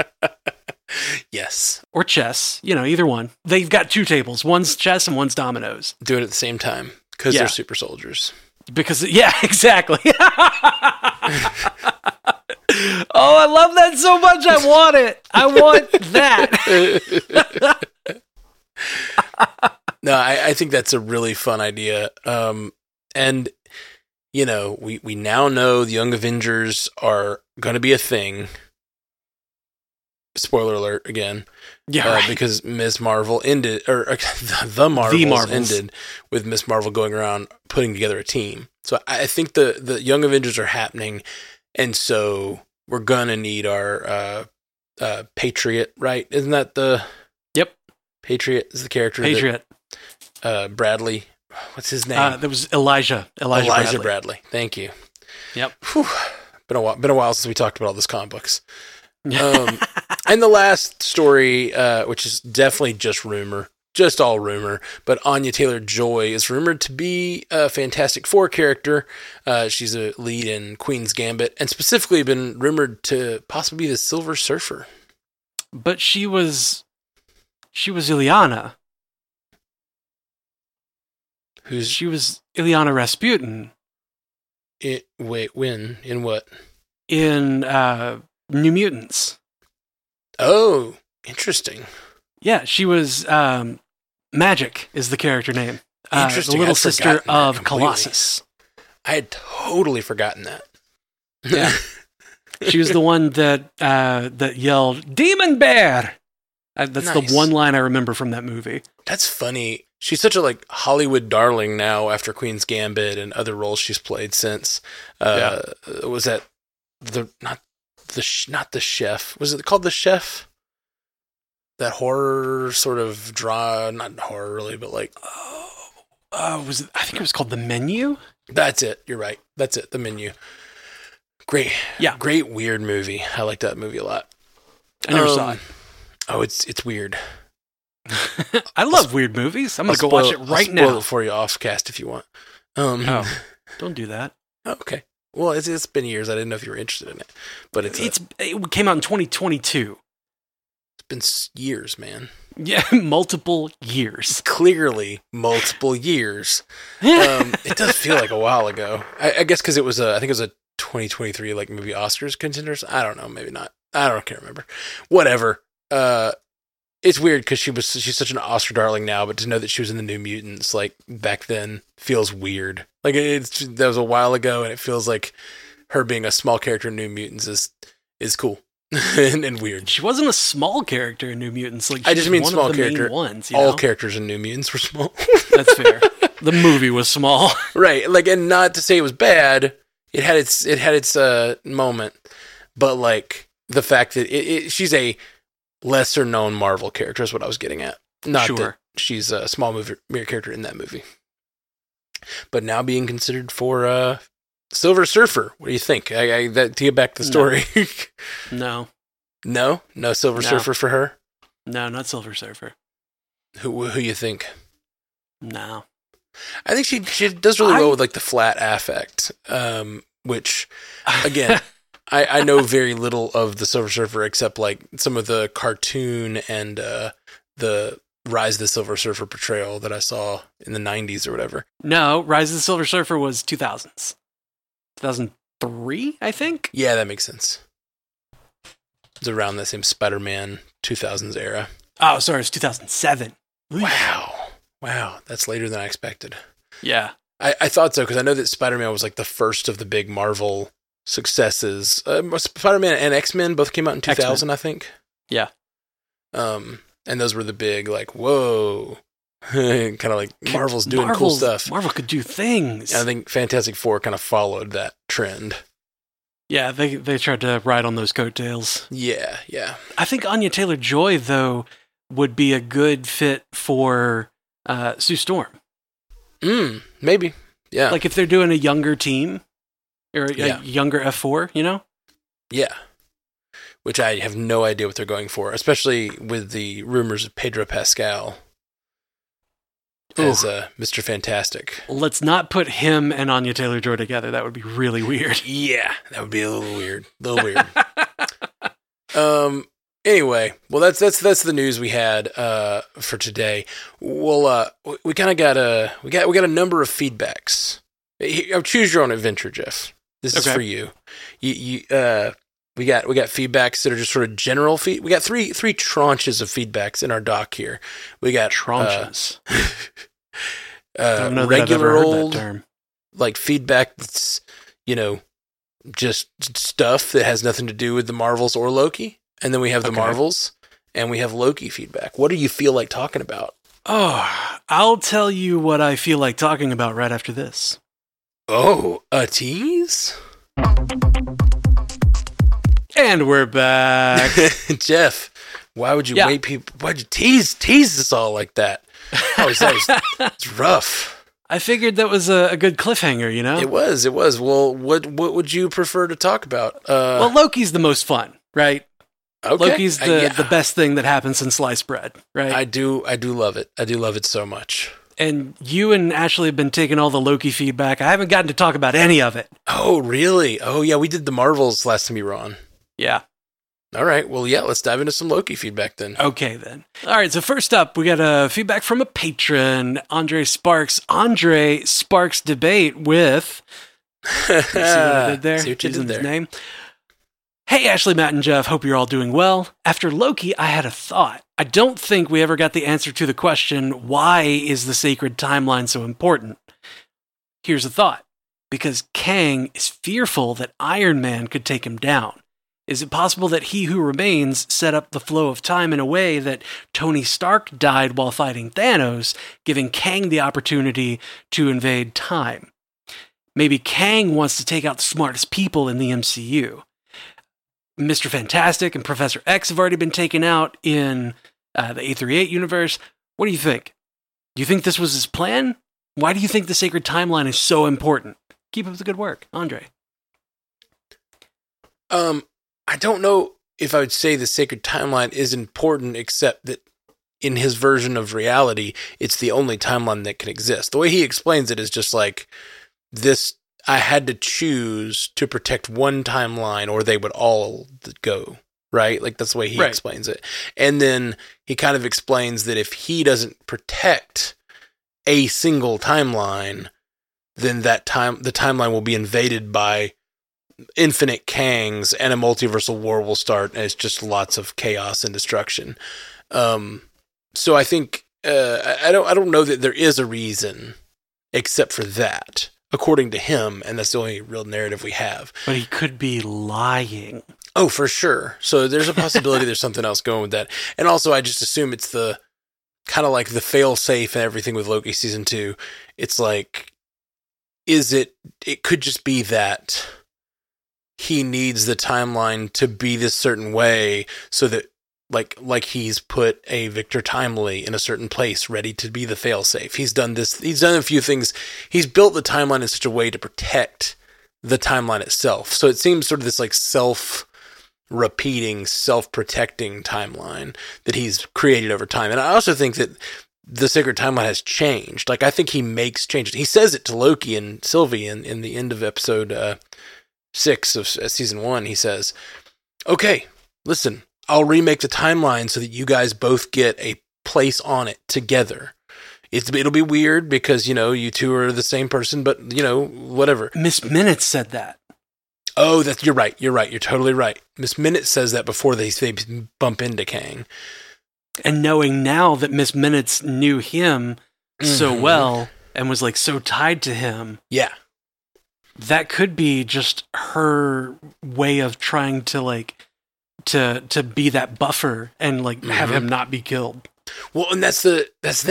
[SPEAKER 4] Yes.
[SPEAKER 1] Or chess, either one. They've got two tables. One's chess and one's dominoes.
[SPEAKER 4] Do it at the same time because they're super soldiers.
[SPEAKER 1] Because, yeah, exactly. Oh, I love that so much. I want it. I want that.
[SPEAKER 4] No, I think that's a really fun idea. And, we now know the Young Avengers are going to be a thing. Spoiler alert again.
[SPEAKER 1] Yeah, right.
[SPEAKER 4] Because Ms. Marvel ended, or the Marvels ended with Ms. Marvel going around putting together a team. So I think the Young Avengers are happening, and so we're gonna need our Patriot, right? Isn't that the?
[SPEAKER 1] Yep.
[SPEAKER 4] Patriot is the character.
[SPEAKER 1] Patriot.
[SPEAKER 4] Bradley. What's his name?
[SPEAKER 1] That was Elijah.
[SPEAKER 4] Elijah Bradley. Thank you.
[SPEAKER 1] Yep.
[SPEAKER 4] Whew. Been a while since we talked about all those comic books. And the last story, which is definitely just all rumor, but Anya Taylor-Joy is rumored to be a Fantastic Four character. She's a lead in Queen's Gambit, and specifically been rumored to possibly be the Silver Surfer.
[SPEAKER 1] But she was Illyana. She was Illyana Rasputin.
[SPEAKER 4] Wait, when? In what?
[SPEAKER 1] In New Mutants.
[SPEAKER 4] Oh, interesting.
[SPEAKER 1] Yeah, she was Magic is the character name.
[SPEAKER 4] Interesting.
[SPEAKER 1] The little sister of Colossus.
[SPEAKER 4] I had totally forgotten that.
[SPEAKER 1] Yeah. She was the one that yelled, "Demon Bear!" That's nice. The one line I remember from that movie.
[SPEAKER 4] That's funny. She's such a Hollywood darling now after Queen's Gambit and other roles she's played since. Was that not the Chef? Was it called The Chef? That horror sort of not horror really, but
[SPEAKER 1] was it? I think it was called The Menu.
[SPEAKER 4] That's it. You're right. That's it. The Menu. Great. Yeah. Great weird movie. I like that movie a lot.
[SPEAKER 1] I never saw it.
[SPEAKER 4] Oh, it's weird.
[SPEAKER 1] I love weird movies. I'm going to go watch it right now.
[SPEAKER 4] I'll spoil it for you off cast if you want.
[SPEAKER 1] Don't do that.
[SPEAKER 4] Okay. Well, it's been years. I didn't know if you were interested in it, but it
[SPEAKER 1] came out in 2022.
[SPEAKER 4] It's been years, man.
[SPEAKER 1] Yeah, multiple years.
[SPEAKER 4] Clearly, multiple years. It does feel like a while ago. I guess because it was I think it was a 2023 movie Oscars contenders. I don't know, maybe not. I can't remember. Whatever. It's weird because she's such an Oscar darling now, but to know that she was in the New Mutants back then feels weird. That was a while ago, and it feels like her being a small character in New Mutants is cool and weird.
[SPEAKER 1] She wasn't a small character in New Mutants.
[SPEAKER 4] I just mean small character.
[SPEAKER 1] Ones,
[SPEAKER 4] all characters in New Mutants were small.
[SPEAKER 1] That's fair. The movie was small,
[SPEAKER 4] right? And not to say it was bad. It had its moment, but the fact that she's a lesser known Marvel character is what I was getting at. Not that she's a small mere character in that movie. But now being considered for Silver Surfer. What do you think? To get back to the story.
[SPEAKER 1] No.
[SPEAKER 4] No Silver Surfer for her?
[SPEAKER 1] No, not Silver Surfer.
[SPEAKER 4] Who you think?
[SPEAKER 1] No.
[SPEAKER 4] I think she does really well with the flat affect, which again, I know very little of the Silver Surfer except some of the cartoon and the Rise of the Silver Surfer portrayal that I saw in the 90s or whatever.
[SPEAKER 1] No, Rise of the Silver Surfer was 2000s. 2003, I think?
[SPEAKER 4] Yeah, that makes sense. It's around the same Spider-Man 2000s era.
[SPEAKER 1] Oh, sorry, it's 2007.
[SPEAKER 4] Wow, that's later than I expected.
[SPEAKER 1] Yeah.
[SPEAKER 4] I thought so, because I know that Spider-Man was the first of the big Marvel successes. Spider-Man and X-Men both came out in 2000, X-Men. I think.
[SPEAKER 1] Yeah.
[SPEAKER 4] And those were the big, whoa, kind of like Marvel's doing cool stuff.
[SPEAKER 1] Marvel could do things.
[SPEAKER 4] I think Fantastic Four kind of followed that trend.
[SPEAKER 1] Yeah, they tried to ride on those coattails.
[SPEAKER 4] Yeah.
[SPEAKER 1] I think Anya Taylor-Joy, though, would be a good fit for Sue Storm.
[SPEAKER 4] Maybe. Yeah.
[SPEAKER 1] Like if they're doing a younger team or a younger F4, you know?
[SPEAKER 4] Yeah. Which I have no idea what they're going for, especially with the rumors of Pedro Pascal as Mr. Fantastic.
[SPEAKER 1] Let's not put him and Anya Taylor-Joy together. That would be really weird.
[SPEAKER 4] Yeah, that would be a little weird. Anyway, well, that's the news we had for today. Well, we kind of got a number of feedbacks. Choose your own adventure, Jeff. This is for you. We got feedbacks that are just sort of general feed. We got three tranches of feedbacks in our doc here. We got
[SPEAKER 1] tranches. I don't know
[SPEAKER 4] regular
[SPEAKER 1] that I've ever heard
[SPEAKER 4] old
[SPEAKER 1] that term.
[SPEAKER 4] Like feedback that's just stuff that has nothing to do with the Marvels or Loki. And then we have the Marvels, and we have Loki feedback. What do you feel like talking about?
[SPEAKER 1] Oh, I'll tell you what I feel like talking about right after this.
[SPEAKER 4] Oh, a tease?
[SPEAKER 1] And we're back.
[SPEAKER 4] Jeff, why would you wait people? Why'd you tease us all like that? It's rough.
[SPEAKER 1] I figured that was a good cliffhanger, you know?
[SPEAKER 4] It was. Well, what would you prefer to talk about?
[SPEAKER 1] Well, Loki's the most fun, right?
[SPEAKER 4] Okay.
[SPEAKER 1] Loki's the best thing that happens since sliced bread, right?
[SPEAKER 4] I do love it. I do love it so much.
[SPEAKER 1] And you and Ashley have been taking all the Loki feedback. I haven't gotten to talk about any of it.
[SPEAKER 4] Oh, really? Oh, yeah, we did the Marvels last time you were on.
[SPEAKER 1] Yeah.
[SPEAKER 4] All right. Well, yeah, let's dive into some Loki feedback then.
[SPEAKER 1] Okay, then. All right, so first up, we got a feedback from a patron, Andre Sparks. Andre Sparks Debate with... See what I did there?
[SPEAKER 4] See what you did there.
[SPEAKER 1] His name. Hey, Ashley, Matt, and Jeff. Hope you're all doing well. After Loki, I had a thought. I don't think we ever got the answer to the question, why is the sacred timeline so important? Here's a thought. Because Kang is fearful that Iron Man could take him down. Is it possible that He Who Remains set up the flow of time in a way that Tony Stark died while fighting Thanos, giving Kang the opportunity to invade time? Maybe Kang wants to take out the smartest people in the MCU. Mr. Fantastic and Professor X have already been taken out in the A38 universe. What do you think? Do you think this was his plan? Why do you think the sacred timeline is so important? Keep up the good work, Andre.
[SPEAKER 4] I don't know if I would say the sacred timeline is important, except that in his version of reality, it's the only timeline that can exist. The way he explains it is just like this. I had to choose to protect one timeline or they would all go, right? Like that's the way he explains it. And then he kind of explains that if he doesn't protect a single timeline, then the timeline will be invaded by infinite Kangs and a multiversal war will start, and it's just lots of chaos and destruction. So I think I don't know that there is a reason except for that, according to him, and that's the only real narrative we have.
[SPEAKER 1] But he could be lying.
[SPEAKER 4] Oh, for sure. So there's a possibility there's something else going with that. And also, I just assume it's the kind of like the fail-safe and everything with Loki season 2. It's like, it could just be that he needs the timeline to be this certain way so that like he's put a Victor Timely in a certain place ready to be the failsafe. He's done a few things. He's built the timeline in such a way to protect the timeline itself. So it seems sort of this like self-repeating, self-protecting timeline that he's created over time. And I also think that the sacred timeline has changed. Like I think he makes changes. He says it to Loki and Sylvie in the end of episode 6 of season 1. He says, "Okay, listen, I'll remake the timeline so that you guys both get a place on it together. It'll be weird because, you two are the same person, but, whatever."
[SPEAKER 1] Miss Minutes said that.
[SPEAKER 4] Oh, you're right. You're totally right. Miss Minutes says that before they bump into Kang.
[SPEAKER 1] And knowing now that Miss Minutes knew him so well and was like so tied to him.
[SPEAKER 4] Yeah.
[SPEAKER 1] That could be just her way of trying to like to be that buffer and like have him not be killed.
[SPEAKER 4] Well, and that's the thing.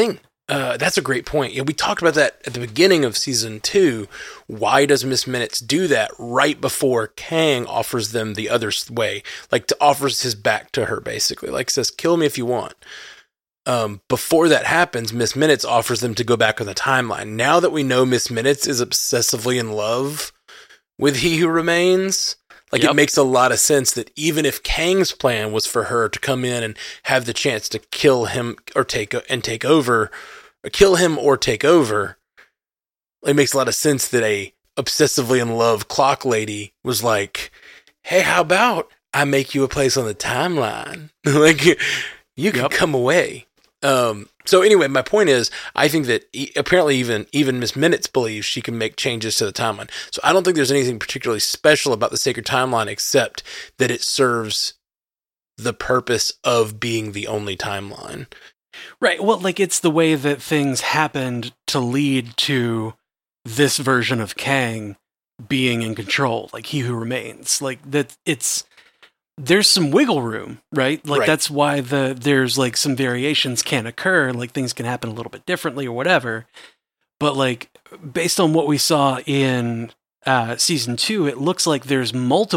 [SPEAKER 4] That's a great point. Yeah, we talked about that at the beginning of season 2. Why does Miss Minutes do that right before Kang offers them the other way? Like, offers his back to her, basically. Like, says, kill me if you want. Before that happens, Miss Minutes offers them to go back on the timeline. Now that we know Miss Minutes is obsessively in love with He Who Remains, like, it makes a lot of sense that even if Kang's plan was for her to come in and have the chance to kill him or take over, or kill him or take over, it makes a lot of sense that a obsessively in love clock lady was like, hey, how about I make you a place on the timeline? Like, you can come away. So anyway, my point is, I think that apparently even Miss Minutes believes she can make changes to the timeline. So I don't think there's anything particularly special about the Sacred Timeline except that it serves the purpose of being the only timeline.
[SPEAKER 1] Right. Well, like, it's the way that things happened to lead to this version of Kang being in control, like He Who Remains. Like, that there's some wiggle room, right? Like, that's why there's like some variations can occur, like things can happen a little bit differently or whatever. But like, based on what we saw in season 2, it looks like there's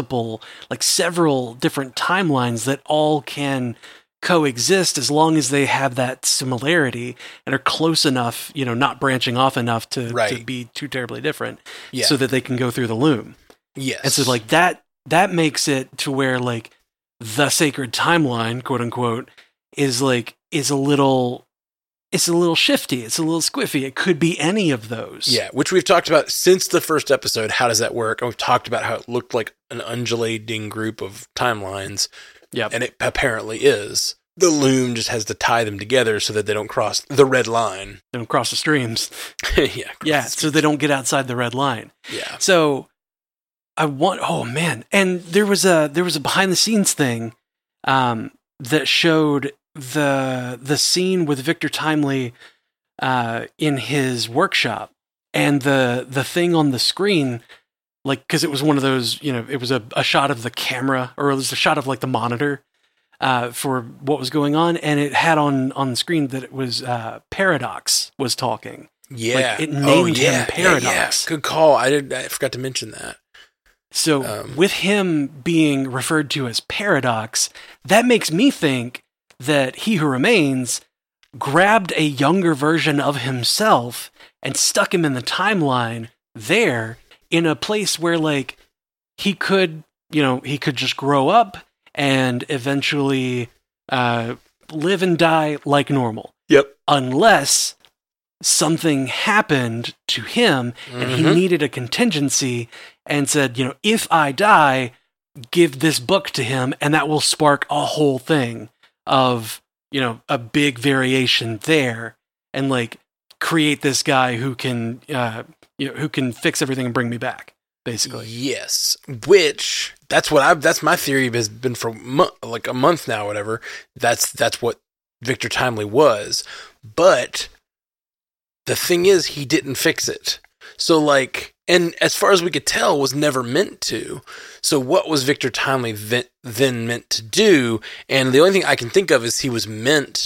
[SPEAKER 1] several different timelines that all can coexist as long as they have that similarity and are close enough, not branching off enough to be too terribly different, so that they can go through the loom.
[SPEAKER 4] Yes.
[SPEAKER 1] And so like that makes it to where like the sacred timeline, quote unquote, is a little shifty. It's a little squiffy. It could be any of those.
[SPEAKER 4] Yeah, which we've talked about since the first episode. How does that work? And we've talked about how it looked like an undulating group of timelines.
[SPEAKER 1] Yeah.
[SPEAKER 4] And it apparently is. The loom just has to tie them together so that they don't cross the red line.
[SPEAKER 1] They don't cross the streams.
[SPEAKER 4] Yeah.
[SPEAKER 1] So they don't get outside the red line.
[SPEAKER 4] Yeah.
[SPEAKER 1] So oh man. And there was a behind the scenes thing that showed the scene with Victor Timely in his workshop, and the thing on the screen, like, because it was one of those, it was a shot of the camera, or it was a shot of like the monitor for what was going on, and it had on the screen that it was Paradox was talking.
[SPEAKER 4] Yeah.
[SPEAKER 1] Like, it named him Paradox.
[SPEAKER 4] Yeah. Good call. I forgot to mention that.
[SPEAKER 1] So with him being referred to as Paradox, that makes me think that He Who Remains grabbed a younger version of himself and stuck him in the timeline there, in a place where like he could just grow up and eventually live and die like normal.
[SPEAKER 4] Yep.
[SPEAKER 1] Unless something happened to him and he needed a contingency and said, if I die, give this book to him, and that will spark a whole thing of, a big variation there, and like create this guy who can fix everything and bring me back, basically.
[SPEAKER 4] Yes. Which that's my theory has been for like a month now, whatever. That's what Victor Timely was. But the thing is, he didn't fix it. So like, and as far as we could tell, was never meant to. So what was Victor Timely then meant to do? And the only thing I can think of is he was meant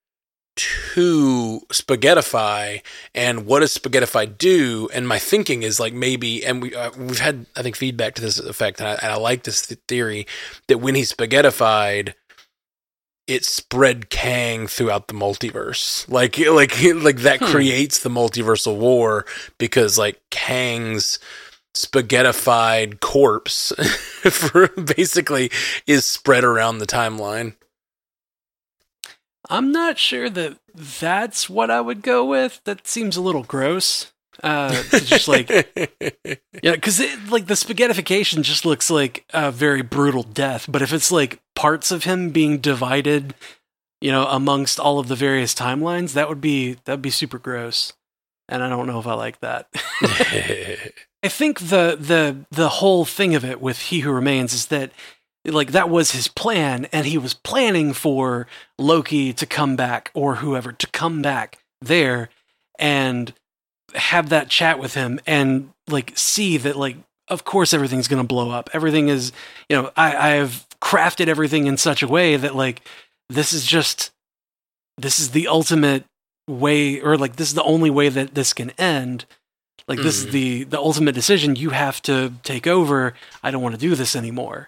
[SPEAKER 4] to spaghettify. And what does spaghettify do? And my thinking is like maybe, and we've had, I think, feedback to this effect, and I like this theory, that when he spaghettified, it spread Kang throughout the multiverse. Like that creates the multiversal war, because like Kang's spaghettified corpse basically is spread around the timeline.
[SPEAKER 1] I'm not sure that that's what I would go with. That seems a little gross. Just like, because like the spaghettification just looks like a very brutal death. But if it's like parts of him being divided, amongst all of the various timelines, that'd be super gross. And I don't know if I like that. I think the whole thing of it with He Who Remains is that like that was his plan, and he was planning for Loki to come back, or whoever to come back there and have that chat with him, and like see that like of course everything's going to blow up. Everything is, I have crafted everything in such a way that like this is the ultimate way, or like this is the only way that this can end. Like this is the ultimate decision. You have to take over. I don't want to do this anymore.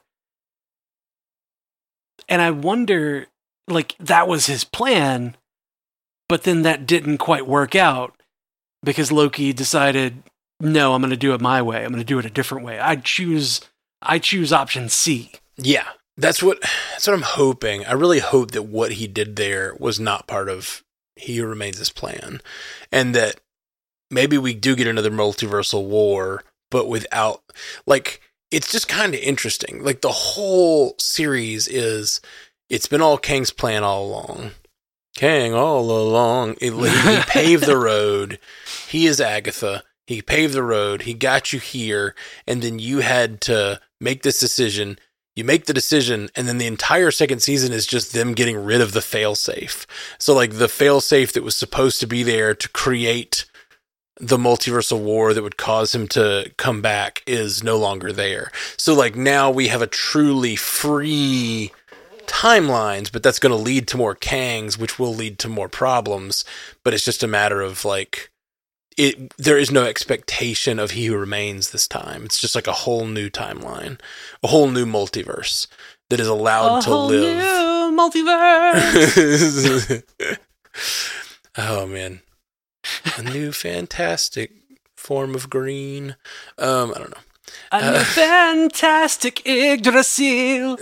[SPEAKER 1] And I wonder, like, that was his plan, but then that didn't quite work out because Loki decided, no, I'm going to do it my way. I'm going to do it a different way. I choose option C.
[SPEAKER 4] Yeah, that's what I'm hoping. I really hope that what he did there was not part of He Who Remains' plan, and that maybe we do get another multiversal war, but without, like, it's just kind of interesting. Like, the whole series it's been all Kang's plan all along. Kang all along. He paved the road. He is Agatha. He paved the road. He got you here. And then you had to make this decision. You make the decision, and then the entire second season is just them getting rid of the failsafe. So, like, the failsafe that was supposed to be there to create the multiversal war that would cause him to come back is no longer there. So, like, now we have a truly free timelines, but that's going to lead to more Kangs, which will lead to more problems. But it's just a matter of, like, there is no expectation of He Who Remains this time. It's just like a whole new timeline, a whole new multiverse that is allowed to live.
[SPEAKER 1] A whole new multiverse!
[SPEAKER 4] Oh, man. A new fantastic form of green. I don't know.
[SPEAKER 1] A new fantastic Yggdrasil.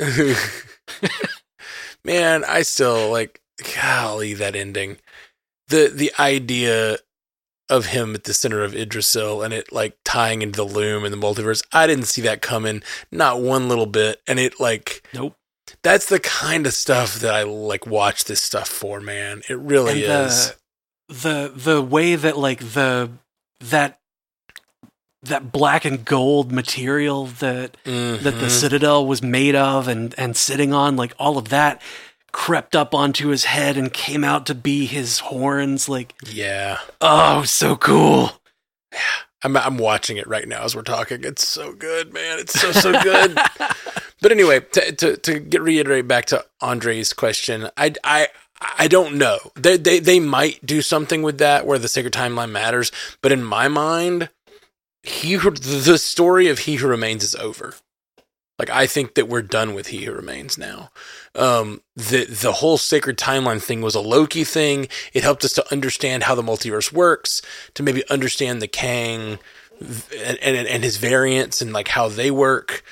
[SPEAKER 4] Man, I still, like, golly, that ending. The idea of him at the center of Yggdrasil and it, like, tying into the loom and the multiverse, I didn't see that coming, not one little bit. And it, like,
[SPEAKER 1] nope.
[SPEAKER 4] That's the kind of stuff that I, like, watch this stuff for, man. It really is.
[SPEAKER 1] The way that, like, that black and gold material that the Citadel was made of and sitting on, like, all of that crept up onto his head and came out to be his horns. Like,
[SPEAKER 4] yeah.
[SPEAKER 1] Oh, so cool.
[SPEAKER 4] Yeah. I'm watching it right now as we're talking. It's so good, man. It's so good. But anyway, to reiterate back to Andre's question, I don't know. They might do something with that where the sacred timeline matters, but in my mind, the story of He Who Remains is over. Like, I think that we're done with He Who Remains now. The whole sacred timeline thing was a Loki thing. It helped us to understand how the multiverse works, to maybe understand the Kang and his variants and, like, how they work.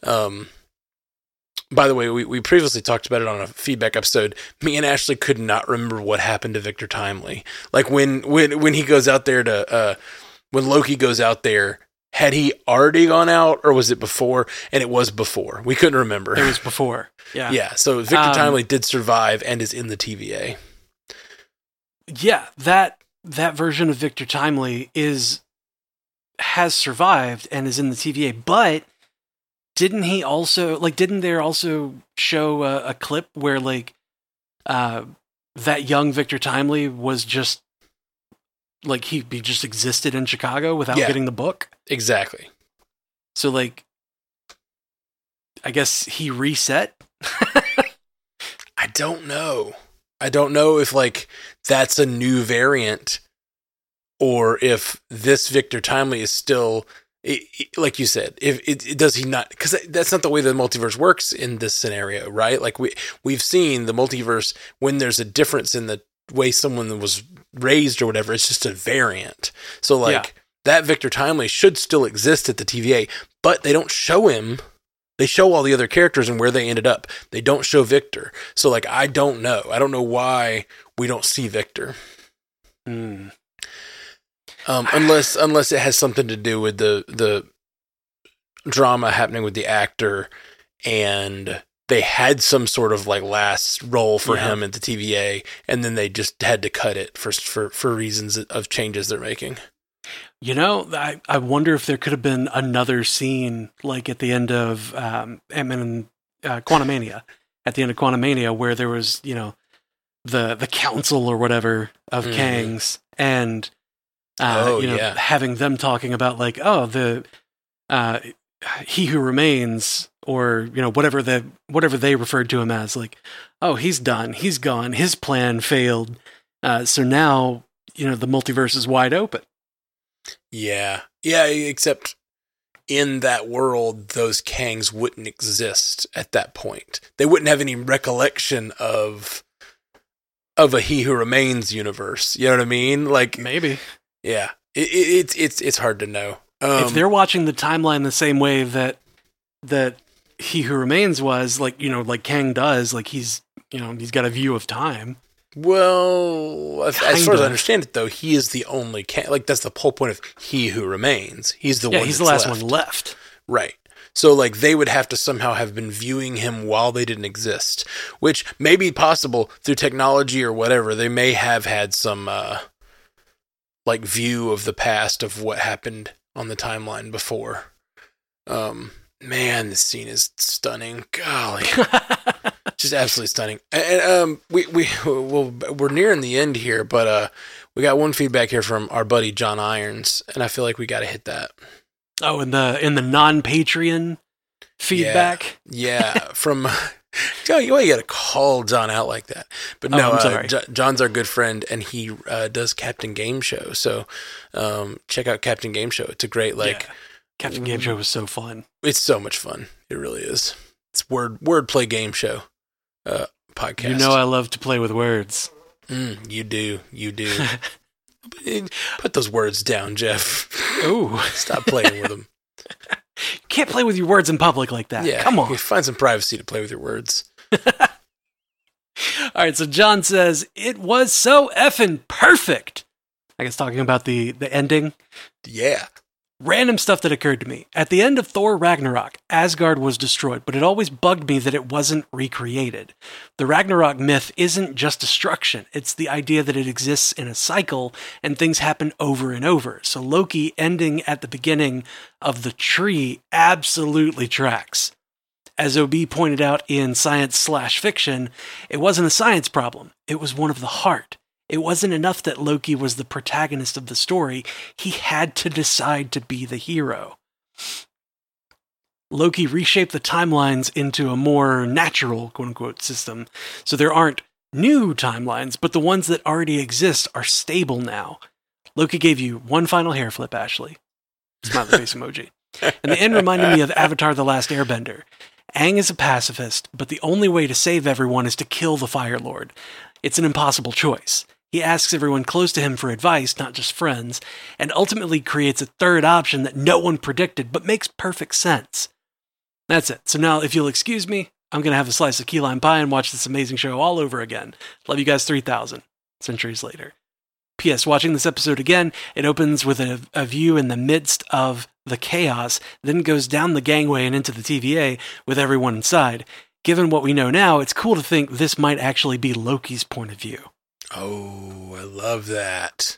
[SPEAKER 4] By the way, we previously talked about it on a feedback episode. Me and Ashley could not remember what happened to Victor Timely. Like, when he goes out there to when Loki goes out there, had he already gone out or was it before? And it was before. We couldn't remember.
[SPEAKER 1] It was before. Yeah.
[SPEAKER 4] Yeah. So Victor Timely did survive and is in the TVA.
[SPEAKER 1] Yeah, that version of Victor Timely has survived and is in the TVA, but didn't there also show a clip where, like, that young Victor Timely was just, like, he just existed in Chicago without getting the book?
[SPEAKER 4] Exactly.
[SPEAKER 1] So, like, I guess he reset?
[SPEAKER 4] I don't know. I don't know if, like, that's a new variant or if this Victor Timely is still... like you said, does he not? Because that's not the way the multiverse works in this scenario, right? Like, we've seen the multiverse when there's a difference in the way someone was raised or whatever. It's just a variant. So, like, that Victor Timely should still exist at the TVA, but they don't show him. They show all the other characters and where they ended up. They don't show Victor. So, like, I don't know. I don't know why we don't see Victor. Unless it has something to do with the drama happening with the actor, and they had some sort of, like, last role for him at the TVA, and then they just had to cut it for reasons of changes they're making.
[SPEAKER 1] You know, I wonder if there could have been another scene, like at the end of Ant-Man and Quantumania, at the end of Quantumania, where there was, you know, the council or whatever of Kangs, and having them talking about, like, the He Who Remains, or, you know, whatever they referred to him as, like, oh, he's done, he's gone, his plan failed, So now, the multiverse is wide open.
[SPEAKER 4] Yeah. Yeah, except in that world, those Kangs wouldn't exist at that point. They wouldn't have any recollection of a He Who Remains universe. You know what I mean? Like,
[SPEAKER 1] maybe.
[SPEAKER 4] Yeah. It's hard to know.
[SPEAKER 1] If they're watching the timeline the same way that He Who Remains was, like Kang does, like he's got a view of time.
[SPEAKER 4] Well, as far as I understand it, though, he is the only Kang. Like, that's the whole point of He Who Remains. He's the one.
[SPEAKER 1] He's the last one left.
[SPEAKER 4] Right. So, like, they would have to somehow have been viewing him while they didn't exist, which may be possible through technology or whatever. They may have had some, view of the past of what happened on the timeline before. Man, this scene is stunning. Golly. Just absolutely stunning. And we're nearing the end here, but we got one feedback here from our buddy John Irons, and I feel like we got to hit that.
[SPEAKER 1] Oh, in the non-Patreon feedback?
[SPEAKER 4] Yeah. From Joe, you got to call John out like that. But no,
[SPEAKER 1] I'm sorry.
[SPEAKER 4] John's our good friend, and he does Captain Game Show. So check out Captain Game Show. It's a great
[SPEAKER 1] Captain Game Show was so fun.
[SPEAKER 4] It's so much fun. It really is. It's wordplay game show podcast.
[SPEAKER 1] I love to play with words.
[SPEAKER 4] You do. Put those words down, Jeff.
[SPEAKER 1] Ooh.
[SPEAKER 4] Stop playing with them.
[SPEAKER 1] You can't play with your words in public like that.
[SPEAKER 4] Yeah,
[SPEAKER 1] come on.
[SPEAKER 4] Find some privacy to play with your words.
[SPEAKER 1] All right, so John says, it was so effing perfect. I guess talking about the ending.
[SPEAKER 4] Yeah.
[SPEAKER 1] Random stuff that occurred to me. At the end of Thor Ragnarok, Asgard was destroyed, but it always bugged me that it wasn't recreated. The Ragnarok myth isn't just destruction. It's the idea that it exists in a cycle and things happen over and over. So Loki ending at the beginning of the tree absolutely tracks. As OB pointed out in Science/Fiction, it wasn't a science problem. It was one of the heart. It wasn't enough that Loki was the protagonist of the story. He had to decide to be the hero. Loki reshaped the timelines into a more natural, quote-unquote, system. So there aren't new timelines, but the ones that already exist are stable now. Loki gave you one final hair flip, Ashley. Smiley face emoji. And the end reminded me of Avatar: The Last Airbender. Aang is a pacifist, but the only way to save everyone is to kill the Fire Lord. It's an impossible choice. He asks everyone close to him for advice, not just friends, and ultimately creates a third option that no one predicted, but makes perfect sense. That's it. So now, if you'll excuse me, I'm going to have a slice of key lime pie and watch this amazing show all over again. Love you guys 3,000 centuries later. P.S. Watching this episode again, it opens with a view in the midst of the chaos, then goes down the gangway and into the TVA with everyone inside. Given what we know now, it's cool to think this might actually be Loki's point of view.
[SPEAKER 4] Oh, I love that.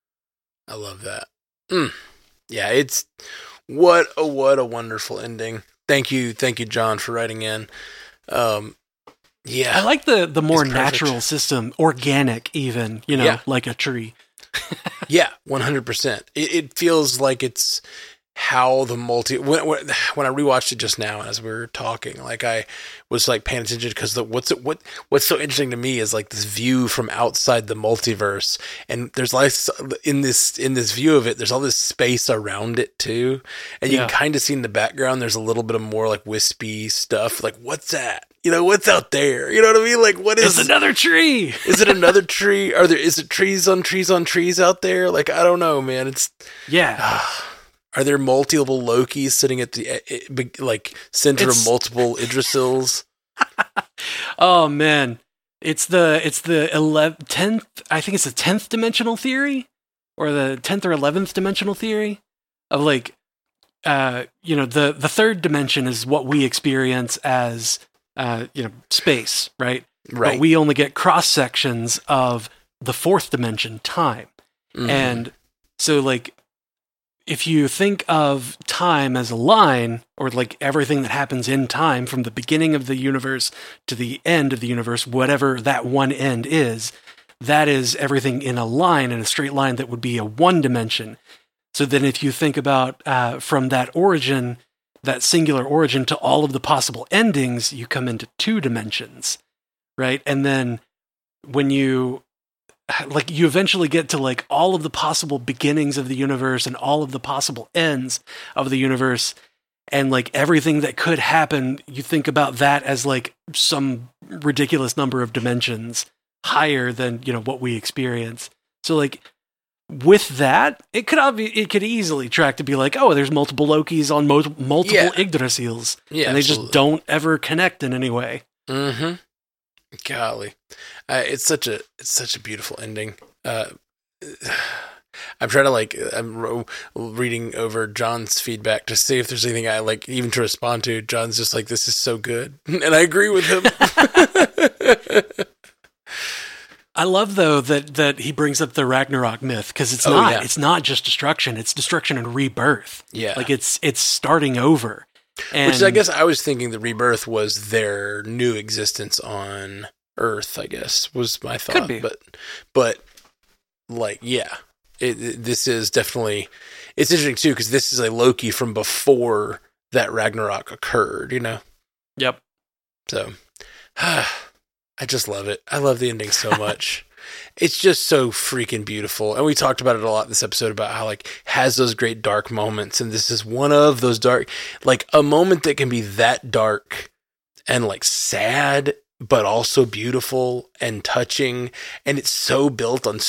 [SPEAKER 4] Yeah, it's what a wonderful ending. Thank you, John, for writing in. Yeah,
[SPEAKER 1] I like the more natural system, organic even. Like a tree.
[SPEAKER 4] Yeah, 100%. It feels like it's how the when I rewatched it just now as we were talking, like I was like paying attention because what's so interesting to me is like this view from outside the multiverse, and there's like in this view of it, there's all this space around it too, and you can kind of see in the background there's a little bit of more like wispy stuff, like what's that? What's out there? You know what I mean? Like, what is...
[SPEAKER 1] It's another tree!
[SPEAKER 4] Is it another tree? Is it trees on trees on trees out there? Like, I don't know, man. It's...
[SPEAKER 1] Yeah.
[SPEAKER 4] Are there multiple Lokis sitting at the, center of multiple Idrisils?
[SPEAKER 1] Oh, man. It's the 10th... I think it's the 10th dimensional theory? Or the 10th or 11th dimensional theory? Of, like, the third dimension is what we experience as... space, right?
[SPEAKER 4] Right.
[SPEAKER 1] But we only get cross sections of the fourth dimension, time. Mm-hmm. And so, like, if you think of time as a line, or like everything that happens in time from the beginning of the universe to the end of the universe, whatever that one end is, that is everything in a line, in a straight line that would be a one dimension. So then if you think about from that origin, that singular origin to all of the possible endings, you come into two dimensions, right? And then when you like you eventually get to like all of the possible beginnings of the universe and all of the possible ends of the universe, and like everything that could happen, you think about that as like some ridiculous number of dimensions higher than, you know, what we experience. So like with that, it could easily track to be like, oh, there's multiple Lokis on multiple Yggdrasils, and they just don't ever connect in any way.
[SPEAKER 4] Mm-hmm. Golly, it's such a beautiful ending. I'm trying to I'm reading over John's feedback to see if there's anything I like even to respond to. John's just like, this is so good, and I agree with him.
[SPEAKER 1] I love though that he brings up the Ragnarok myth, because it's not just destruction; it's destruction and rebirth.
[SPEAKER 4] Yeah,
[SPEAKER 1] like it's starting over. And
[SPEAKER 4] which I guess I was thinking the rebirth was their new existence on Earth. I guess was my thought.
[SPEAKER 1] Could be,
[SPEAKER 4] but like this is definitely, it's interesting too, because this is a Loki from before that Ragnarok occurred. You know.
[SPEAKER 1] Yep.
[SPEAKER 4] So. I just love it. I love the ending so much. It's just so freaking beautiful. And we talked about it a lot in this episode about how like has those great dark moments. And this is one of those dark, like a moment that can be that dark and like sad, but also beautiful and touching. And it's so built on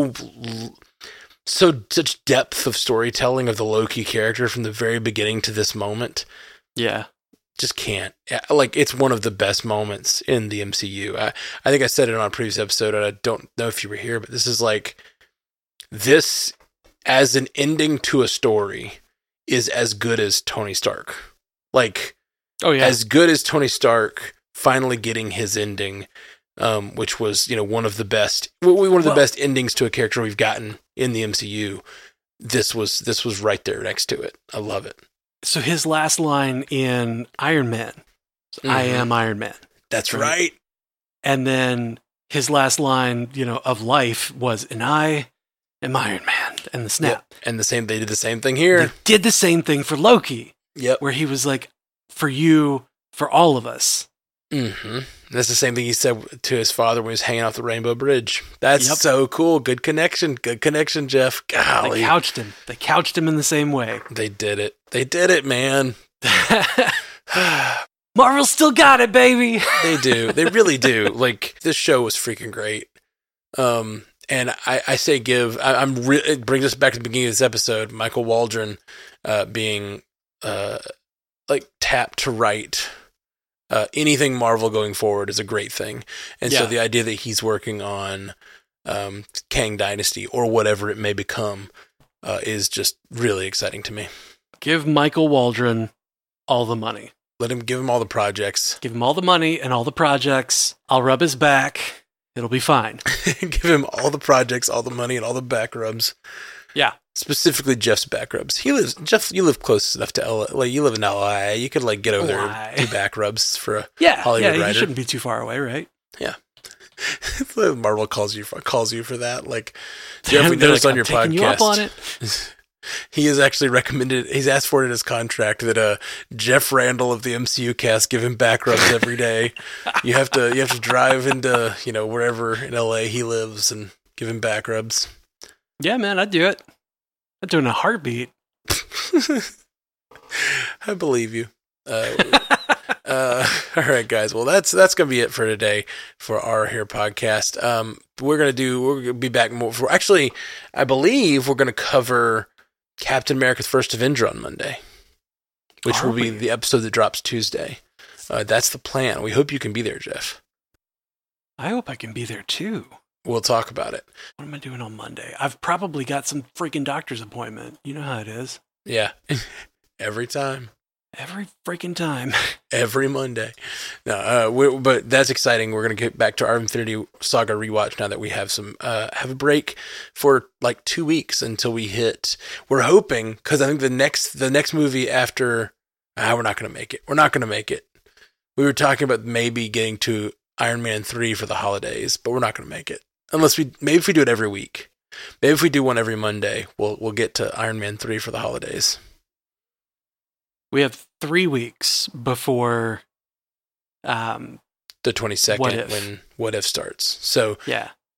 [SPEAKER 4] such depth of storytelling of the Loki character from the very beginning to this moment.
[SPEAKER 1] Yeah.
[SPEAKER 4] Just can't. Like, it's one of the best moments in the MCU. I think I said it on a previous episode, and I don't know if you were here, but this is like, this as an ending to a story is as good as Tony Stark. Like,
[SPEAKER 1] oh yeah,
[SPEAKER 4] as good as Tony Stark finally getting his ending, which was, you know, one of the best endings to a character we've gotten in the MCU. This was right there next to it. I love it.
[SPEAKER 1] So his last line in Iron Man, I am Iron Man.
[SPEAKER 4] That's right.
[SPEAKER 1] And then his last line, you know, of life was, and I am Iron Man, and the snap.
[SPEAKER 4] Yep. And they did the same thing here.
[SPEAKER 1] They did the same thing for Loki.
[SPEAKER 4] Yep.
[SPEAKER 1] Where he was like, for you, for all of us.
[SPEAKER 4] Mm-hmm. That's the same thing he said to his father when he was hanging off the Rainbow Bridge. That's so cool. Good connection, Jeff. Golly.
[SPEAKER 1] They couched him in the same way.
[SPEAKER 4] They did it, man.
[SPEAKER 1] Marvel still got it, baby.
[SPEAKER 4] They do. They really do. Like, this show was freaking great. And I say it brings us back to the beginning of this episode, Michael Waldron being tapped to write anything Marvel going forward is a great thing. And so the idea that he's working on Kang Dynasty or whatever it may become is just really exciting to me.
[SPEAKER 1] Give Michael Waldron all the money.
[SPEAKER 4] Give him all the projects.
[SPEAKER 1] Give him all the money and all the projects. I'll rub his back. It'll be fine.
[SPEAKER 4] Give him all the projects, all the money, and all the back rubs.
[SPEAKER 1] Yeah.
[SPEAKER 4] Specifically Jeff's back rubs. Jeff, you live close enough to LA. Like, you live in LA. You could get over there and do back rubs for a Hollywood writer.
[SPEAKER 1] You shouldn't be too far away, right?
[SPEAKER 4] Yeah. Marvel calls you for that. Like, Jeff, we noticed on your podcast. You up on it. He has actually recommended, he's asked for it in his contract that Jeff Randall of the MCU cast give him back rubs every day. You have to drive into, wherever in LA he lives and give him back rubs.
[SPEAKER 1] Yeah, man, I'd do it. I'd do it in a heartbeat.
[SPEAKER 4] I believe you. All right, guys. Well, that's going to be it for today for our Here podcast. We're going to be back more for, actually, I believe we're going to cover Captain America's First Avenger on Monday, which will be the episode that drops Tuesday. That's the plan. We hope you can be there, Jeff.
[SPEAKER 1] I hope I can be there too.
[SPEAKER 4] We'll talk about it.
[SPEAKER 1] What am I doing on Monday? I've probably got some freaking doctor's appointment. You know how it is.
[SPEAKER 4] Yeah. Every time.
[SPEAKER 1] Every freaking time.
[SPEAKER 4] Every Monday. No, but that's exciting. We're going to get back to our Infinity Saga rewatch now that we have have a break for like 2 weeks until we hit. We're hoping, because I think the next movie after, we're not going to make it. We're not going to make it. We were talking about maybe getting to Iron Man 3 for the holidays, but we're not going to make it. Maybe if we do it every week. Maybe if we do one every Monday, we'll get to Iron Man 3 for the holidays.
[SPEAKER 1] We have 3 weeks before
[SPEAKER 4] the 22nd when What If starts. So
[SPEAKER 1] yeah,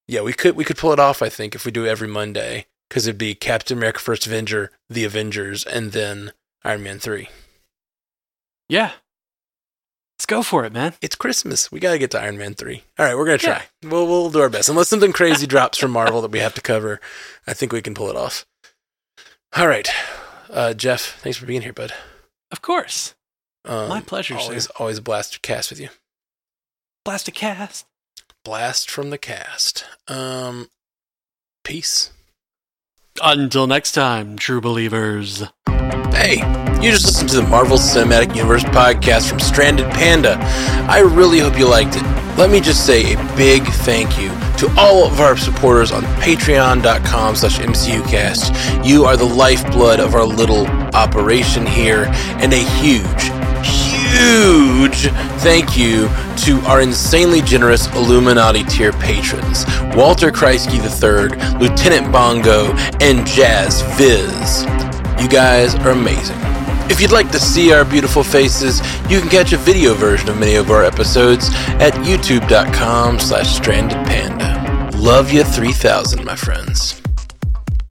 [SPEAKER 4] Yeah, we could pull it off, I think, if we do it every Monday, because it'd be Captain America: First Avenger, The Avengers, and then Iron Man 3.
[SPEAKER 1] Yeah. Let's go for it, man.
[SPEAKER 4] It's Christmas. We got to get to Iron Man 3. All right, we're going to try. Yeah. We'll do our best. Unless something crazy drops from Marvel that we have to cover, I think we can pull it off. All right. Jeff, thanks for being here, bud.
[SPEAKER 1] Of course. My pleasure, sir.
[SPEAKER 4] Always a blast to cast with you.
[SPEAKER 1] Blast to cast.
[SPEAKER 4] Blast from the cast. Peace.
[SPEAKER 1] Until next time, true believers.
[SPEAKER 4] Hey, you just listened to the Marvel Cinematic Universe podcast from Stranded Panda. I really hope you liked it. Let me just say a big thank you to all of our supporters on patreon.com/MCUcast. You are the lifeblood of our little operation here, and a huge thank you to our insanely generous Illuminati tier patrons, Walter Kreisky III, Lieutenant Bongo, and Jazz Viz. You guys are amazing. If you'd like to see our beautiful faces, you can catch a video version of many of our episodes at youtube.com/strandedpanda. Love you 3000, my friends.